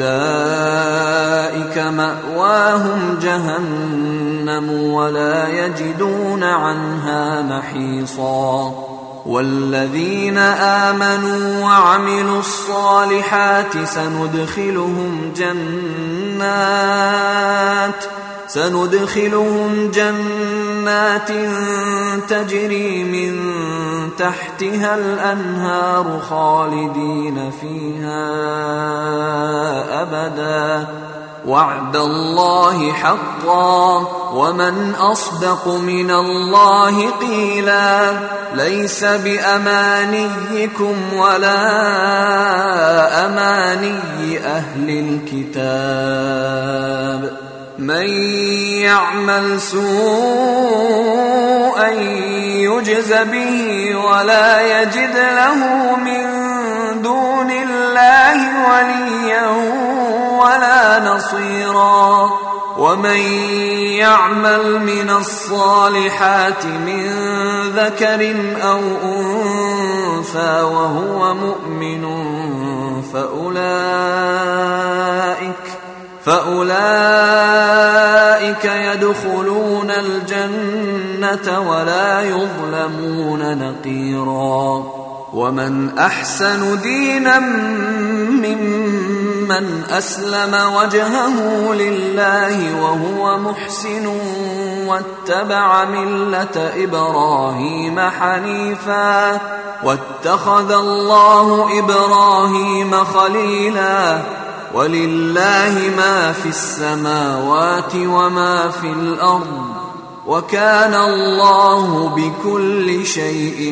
أولئك مأواهم جهنم ولا يجدون عنها محيصا. والذين آمنوا وعملوا الصالحات سندخلهم جنات سندخلهم جنات تجري من تحتها الأنهار خالدين فيها أبدا وعد الله حقا ومن أصدق من الله قيلا ليس بأمانيكم ولا أماني أهل الكتاب من يعمل سوءا يجز به ولا يجد له من دون الله وليا ولا نصيرا ومن يعمل من الصالحات من ذكر أو أنثى وهو مؤمن فأولئك فأولئك يدخلون الجنة ولا يظلمون نقيرا ومن أحسن دينا ممن أسلم وجهه لله وهو محسن واتبع ملة إبراهيم حنيفا واتخذ الله إبراهيم خليلا ولله ما في السماوات وما في الأرض وكان الله بكل شيء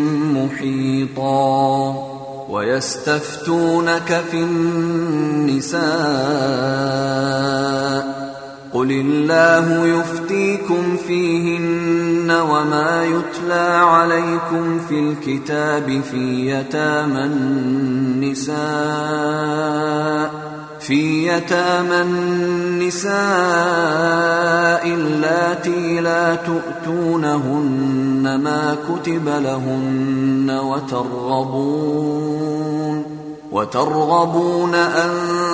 محيطا ويستفتونك في النساء قل الله يفتيكم فيهن وما يتلى عليكم في الكتاب في يتامى النساء في يتامى النساء اللاتي لا تؤتونهن ما كتب لهن وترغبون وترغبون أن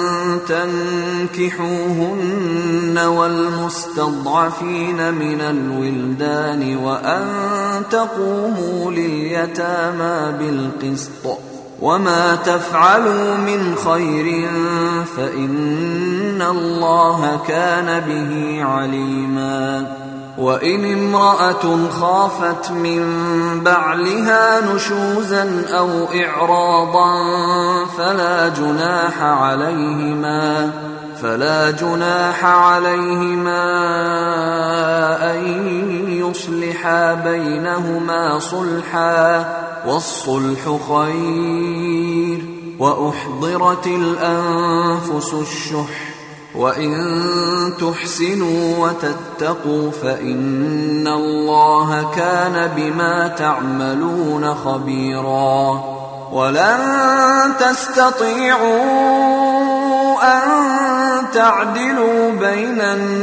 تنكحوهن والمستضعفين من الولدان وأن تقوموا لليتامى بالقسط وما تفعلوا من خير فإن الله كان به عليما وإن امرأة خافت من بعلها نشوزا أو إعراضا فلا جناح عليهما فلا جناح عليهما أن يصلحا بينهما صلحا والصلح خير وأحضرت الأنفس الشح وإن تحسنوا وتتقوا فإن الله كان بما تعملون خبيرا ولن تستطيعوا أن تعدلوا بين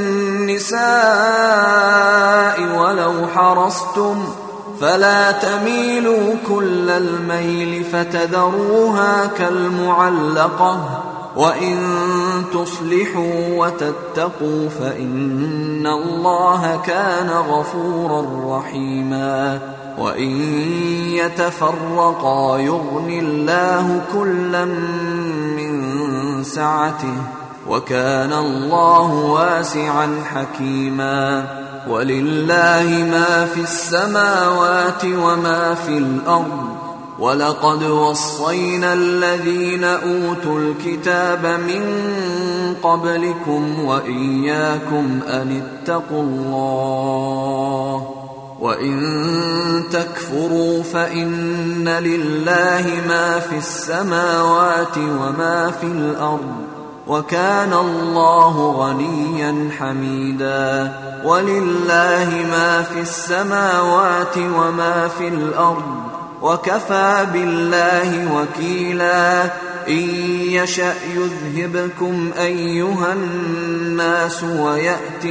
النساء ولو حرصتم فلا تميلوا كل الميل فتذروها كالمعلقة وإن تصلحوا وتتقوا فإن الله كان غفورا رحيما وإن يتفرقا يغن الله كلا من سعته وكان الله واسعا حكيما ولله ما في السماوات وما في الأرض ولقد وصينا الذين أوتوا الكتاب من قبلكم وإياكم أن اتقوا الله وإن تكفروا فإن لله ما في السماوات وما في الأرض وكان الله غنيا حميدا ولله ما في السماوات وما في الأرض وكفى بالله وكيلا إن يشأ يذهبكم أيها الناس ويأت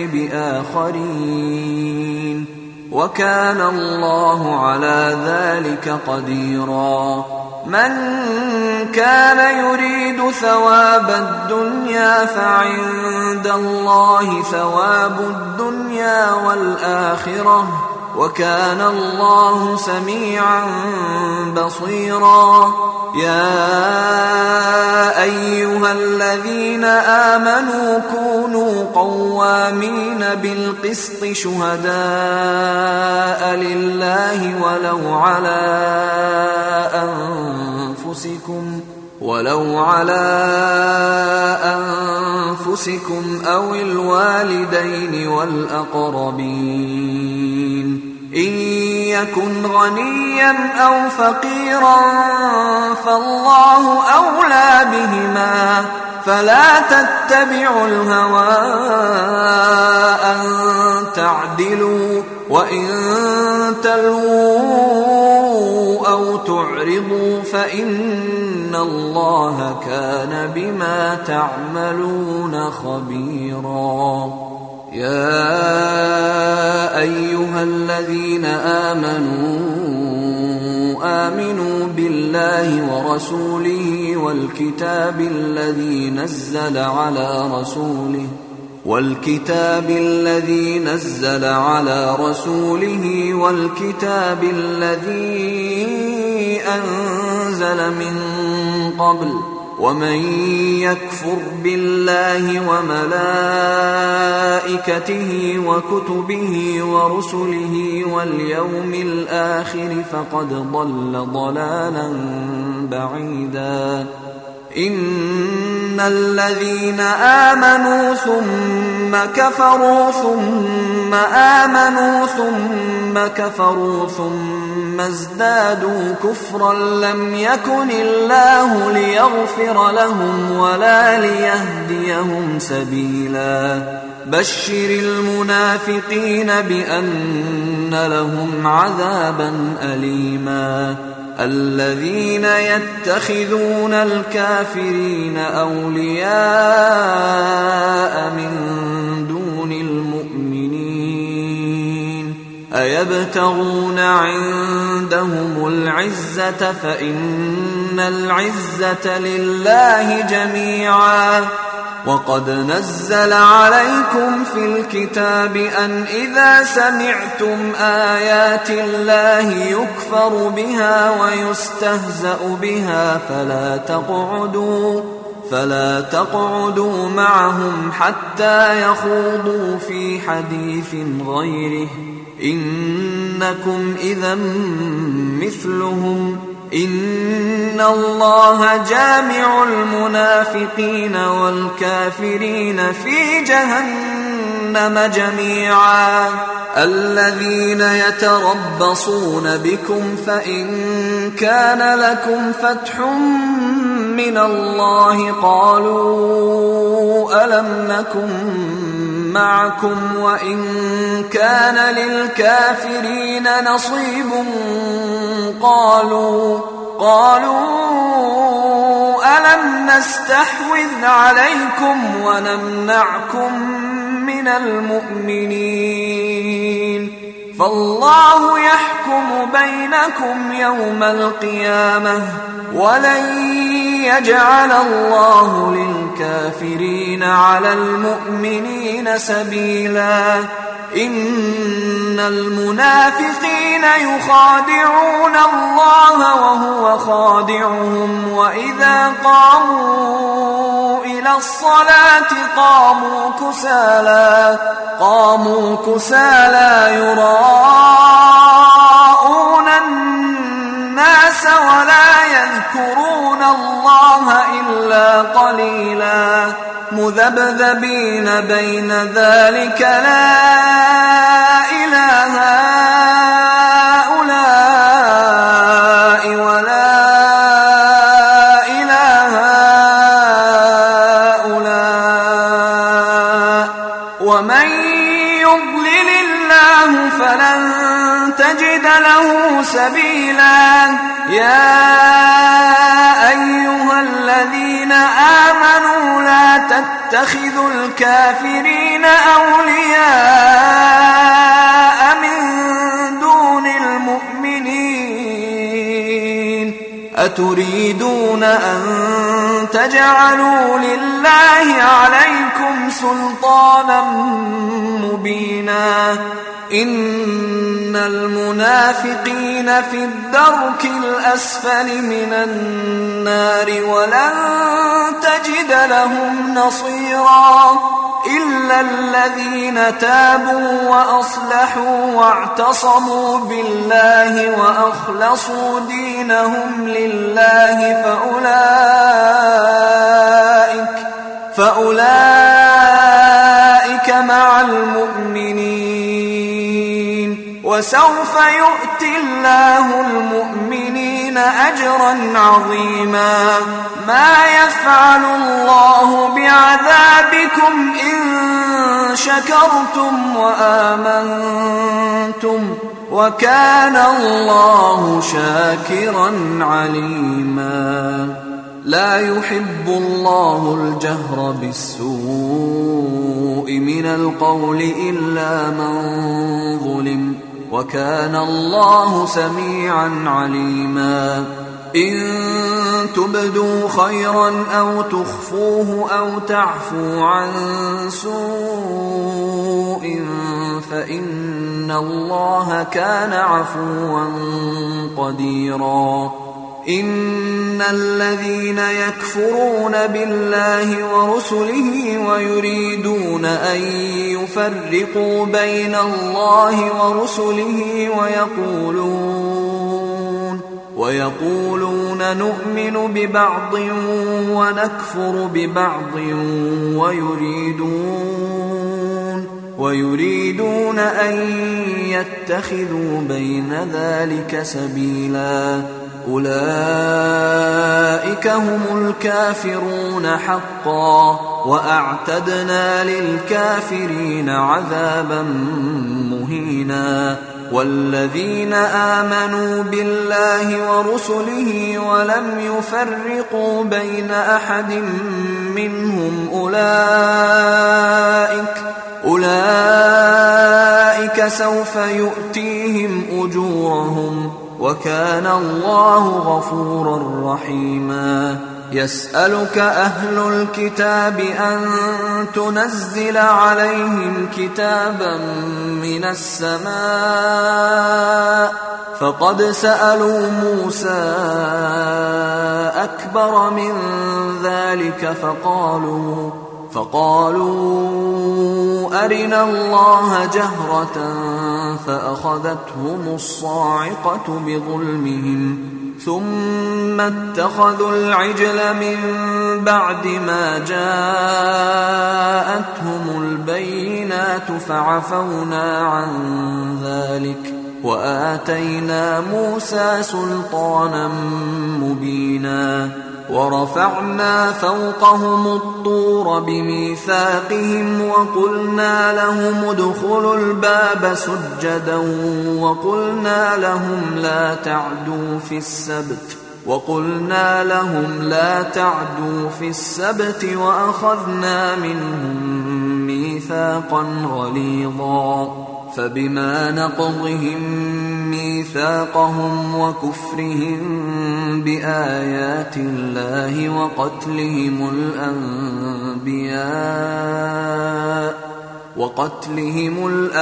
بآخرين وكان الله على ذلك قديرا من كان يريد ثواب الدنيا فعند الله ثواب الدنيا والآخرة وكان الله سميعا بصيرا. يا أيها الذين آمنوا كونوا قوامين بالقسط شهداء لله ولو على أنفسكم ولو على أنفسكم أو الوالدين والأقربين إن يكن غنيا أو فقيرا فالله أولى بهما فلا تتبعوا الهوى أن تعدلوا وإن تلووا أو تعرضوا فإن الله كان بما تعملون خبيرا. يا أيها الذين آمنوا آمنوا بالله ورسوله والكتاب الذي نزل على رسوله والكتاب الذي نزل على رسوله والكتاب الذي أنزل من قبل ومن يكفر بالله وملائكته وكتبه ورسله واليوم الآخر فقد ضل ضلالا بعيدا. إن الذين آمنوا ثم كفروا ثم آمنوا ثم كفروا ثم ازدادوا كفرا لم يكن الله ليغفر لهم ولا ليهديهم سبيلا. بشر المنافقين بأن لهم عذابا أليما. الذين يتخذون الكافرين أولياء من دون المؤمنين أيبتغون عندهم العزة فإن العزة لله جميعا. وقد نزل عليكم في الكتاب أن إذا سمعتم آيات الله يكفر بها ويستهزأ بها فلا تقعدوا فلا تقعدوا معهم حتى يخوضوا في حديث غيره إنكم إذا مثلهم إن الله جامع المنافقين والكافرين في جهنم جميعا. الذين يتربصون بكم فإن كان لكم فتح من الله قالوا ألم نكن معكم وإن كان للكافرين نصيب قالوا قالوا ألم نستحوذ عليكم ونمنعكم من المؤمنين فالله يحكم بينكم يوم القيامة ولن يجعل الله للكافرين على المؤمنين سبيلا. إن المنافقين يخادعون الله وهو خادعهم وإذا قاموا إلى الصلاة قاموا كسالى قاموا كسالى يراءون الناس ولا يذكرون الله إلا قليلا مذبذبين بين ذلك لا إله هؤلاء ولا إله هؤلاء ومن يضلل الله فلن تجد له سبيلا. يا أيها الذين آمنوا لا تتخذوا الكافرين أولياء من دون المؤمنين أتريدون أن تجعلوا لله عليكم سلطانا مبينا. إن المنافقين في الدرك الأسفل من النار ولن تجد لهم نصيرا إلا الذين تابوا وأصلحوا واعتصموا بالله وأخلصوا دينهم لله فأولئك, فأولئك مع المؤمنين وسوف يؤتي الله المؤمنين أجرا عظيما. ما يفعل الله بعذابكم إن شكرتم وآمنتم وكان الله شاكرا عليما. لا يحب الله الجهر بالسوء من القول إلا من ظلم وكان الله سميعا عليما. إن تبدوا خيرا أو تخفوه أو تعفو عن سوء فإن الله كان عفوا قديرا. إن الذين يكفرون بالله ورسله ويريدون أن يفرقوا بين الله ورسله ويقولون ويقولون نؤمن ببعض ونكفر ببعض ويريدون ويريدون أن يتخذوا بين ذلك سبيلا. أولئك هم الكافرون حقا وأعتدنا للكافرين عذابا مهينا. والذين آمنوا بالله ورسله ولم يفرقوا بين أحد منهم أولئك أولئك سوف يؤتيهم أجورهم وكان الله غفورا رحيما. يسألك أهل الكتاب أن تنزل عليهم كتابا من السماء فقد سألوا موسى أكبر من ذلك فقالوا فقالوا أرنا الله جهرة فأخذتهم الصاعقة بظلمهم ثم اتخذوا العجل من بعد ما جاءتهم البينات فعفونا عن ذلك وآتينا موسى سلطانا مبينا. ورفعنا فوقهم الطور بميثاقهم وقلنا لهم ادخلوا الباب سجدا وقلنا لهم لا تعدوا في السبت وقلنا لهم لا تعدوا في السبت وأخذنا منهم ميثاقا غليظا. فبما نقضهم ميثاقهم وكفرهم بآيات الله وقتلهم الأنبياء وقتلهم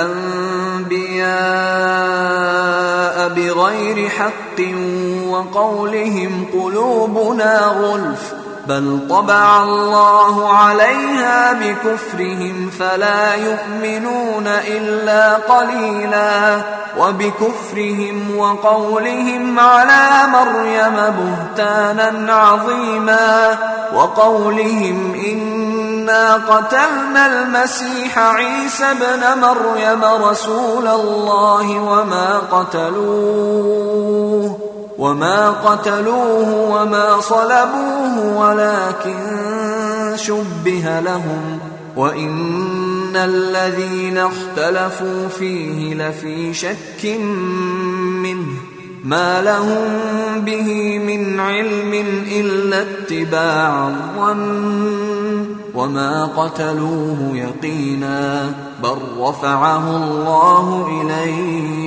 الأنبياء بغير حق وقولهم قلوبنا غلف بل طبع الله عليها بكفرهم فلا يؤمنون إلا قليلا. وبكفرهم وقولهم على مريم بهتانا عظيما وقولهم إنا قتلنا المسيح عيسى ابن مريم رسول الله وما قتلوه وما قتلوه وما صلبوه ولكن شبه لهم وإن الذين اختلفوا فيه لفي شك منه ما لهم به من علم إلا اتباع الظن وما قتلوه يقينا بل رفعه الله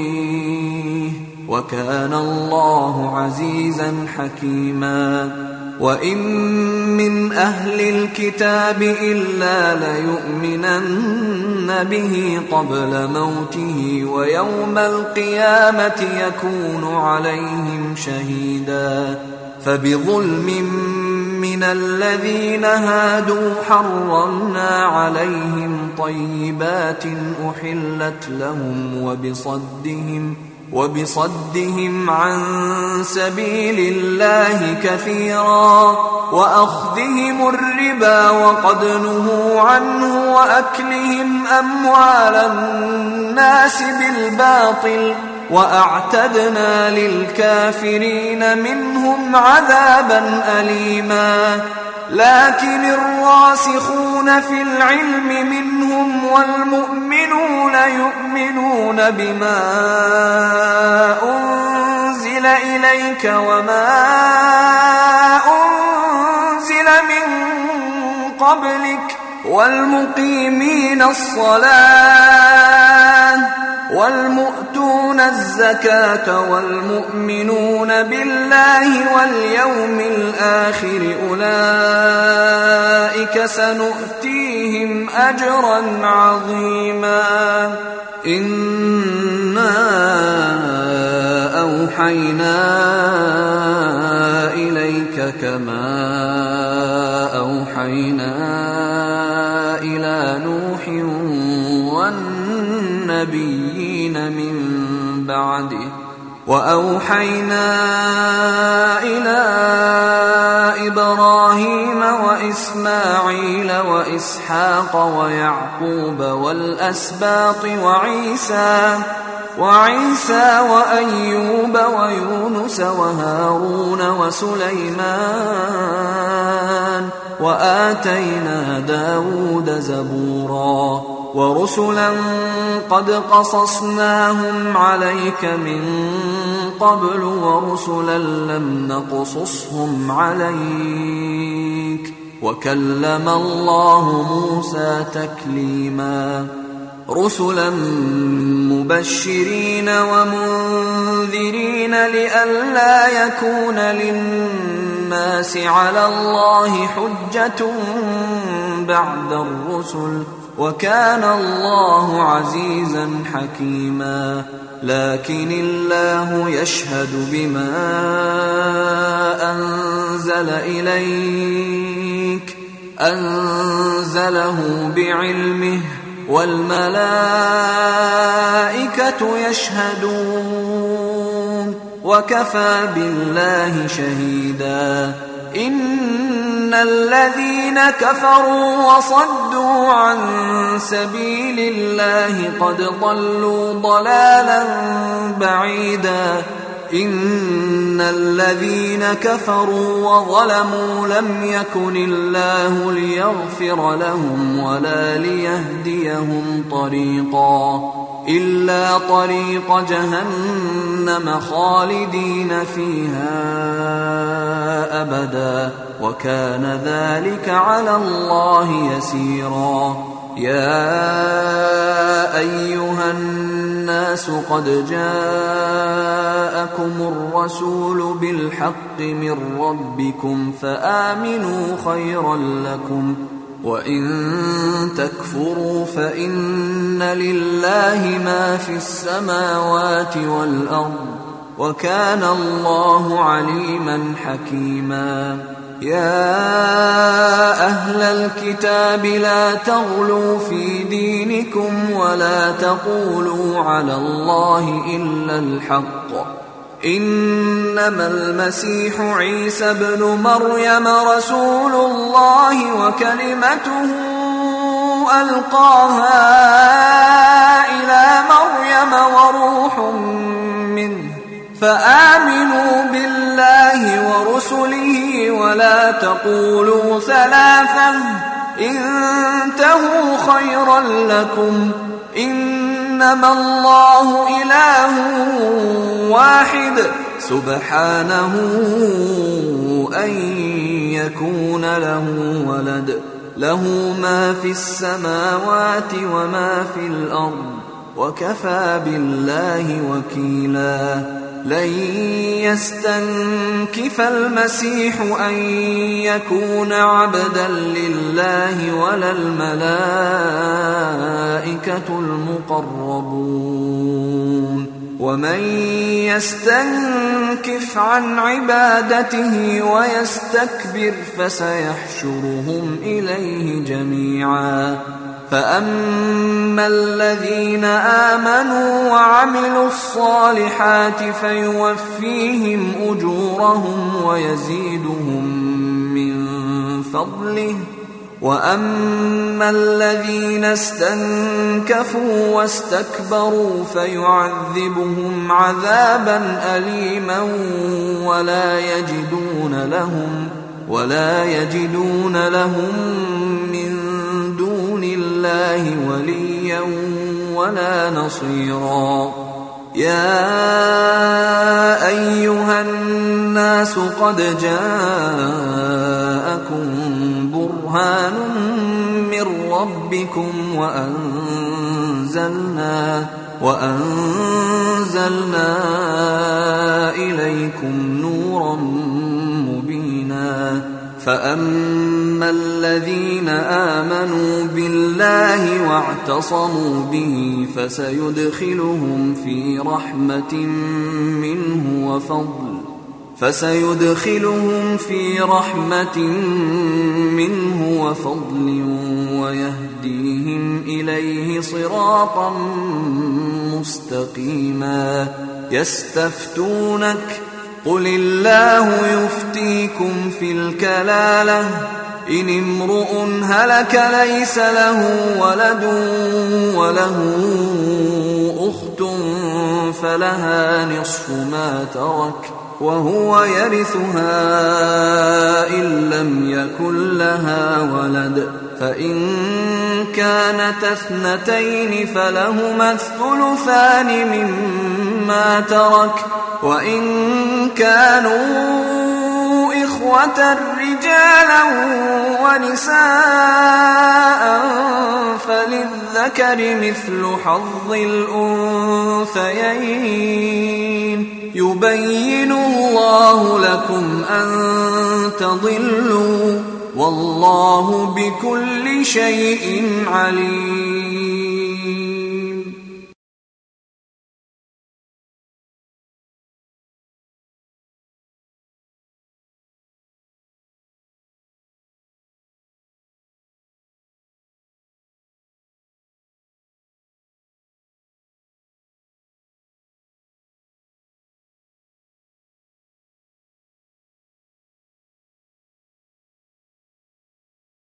إليه وكان الله عزيزا حكيما. وإن من أهل الكتاب إلا ليؤمنن به قبل موته ويوم القيامة يكون عليهم شهيدا فبظلم من الذين هادوا حرمنا عليهم طيبات أحلت لهم وبصدهم وبصدهم عن سبيل الله كثيرا وأخذهم الربا وقد نهوا عنه وأكلهم أموال الناس بالباطل وأعتدنا للكافرين منهم عذابا أليما لكن الراسخون في العلم منهم والمؤمنون يؤمنون بما أنزل إليك وما أنزل من قبلك والمقيمين الصلاة والمؤتون الزكاة والمؤمنون بالله واليوم الآخر أولئك سنؤتيهم أجرا عظيما إنا أوحينا إليك كما أوحينا إلى نوح والنبيين من بعده وأوحينا إلى إبراهيم وإسماعيل وإسحاق ويعقوب والأسباط وعيسى وعيسى وأيوب ويونس وهارون وسليمان وآتينا داود زبورا ورسلا قد قصصناهم عليك من قبل ورسلا لم نقصصهم عليك وكلم الله موسى تكليما رسلا مبشرين ومنذرين لئلا يكون للناس على الله حجة بعد الرسل وكان الله عزيزا حكيما لكن الله يشهد بما أنزل إليك أنزله بعلمه والملائكة يشهدون وكفى بالله شهيدا إن الذين كفروا وصدوا عن سبيل الله قد ضلوا ضلالا بعيدا إن الذين كفروا وظلموا لم يكن الله ليغفر لهم ولا ليهديهم طريقا إلا طريق جهنم خالدين فيها أبدا وكان ذلك على الله يسيرا يا أيها الناس قد جاءكم الرسول بالحق من ربكم فآمنوا خيرا لكم وإن تكفروا فإن لله ما في السماوات والأرض وكان الله عليما حكيما يا أهل الكتاب لا تغلوا في دينكم ولا تقولوا على الله إلا الحق إنما المسيح عيسى ابن مريم رسول الله وكلمته ألقاها إلى مريم وروح منه فآمنوا بالله ورسله ولا تقولوا ثلاثة انتهوا خيرا لكم إنما الله إله واحد سبحانه أن يكون له ولد له ما في السماوات وما في الأرض وكفى بالله وكيلا لن يستنكف المسيح أن يكون عبدا لله ولا الملائكة المقربون ومن يستنكف عن عبادته ويستكبر فسيحشرهم إليه جميعا فأما الذين آمنوا وعملوا الصالحات فيوفيهم أجورهم ويزيدهم من فضله وأما الذين استنكفوا واستكبروا فيعذبهم عذابا أليما ولا يجدون لهم ولا يجدون لهم من دون الله وليا ولا نصيرا يا أيها الناس قد جاءكم برهان من ربكم وأنزلنا وأنزلنا إليكم نورا مبينا فأما الذين آمنوا بالله واعتصموا به فسيدخلهم في رحمة منه وفضل فسيدخلهم في رحمة منه وفضل ويهديهم إليه صراطا مستقيما يستفتونك قل الله يفتيكم في الكلالة إن امرؤ هلك ليس له ولد وله أخت فلها نصف ما ترك وهو يرثها إن لم يكن لها ولد فإن كانت اثنتين فلهما الثلثان مما ترك وإن كانوا إخوة رجالا ونساء فللذكر مثل حظ الأنثيين يبين الله لكم أن تضلوا والله بكل شيء عليم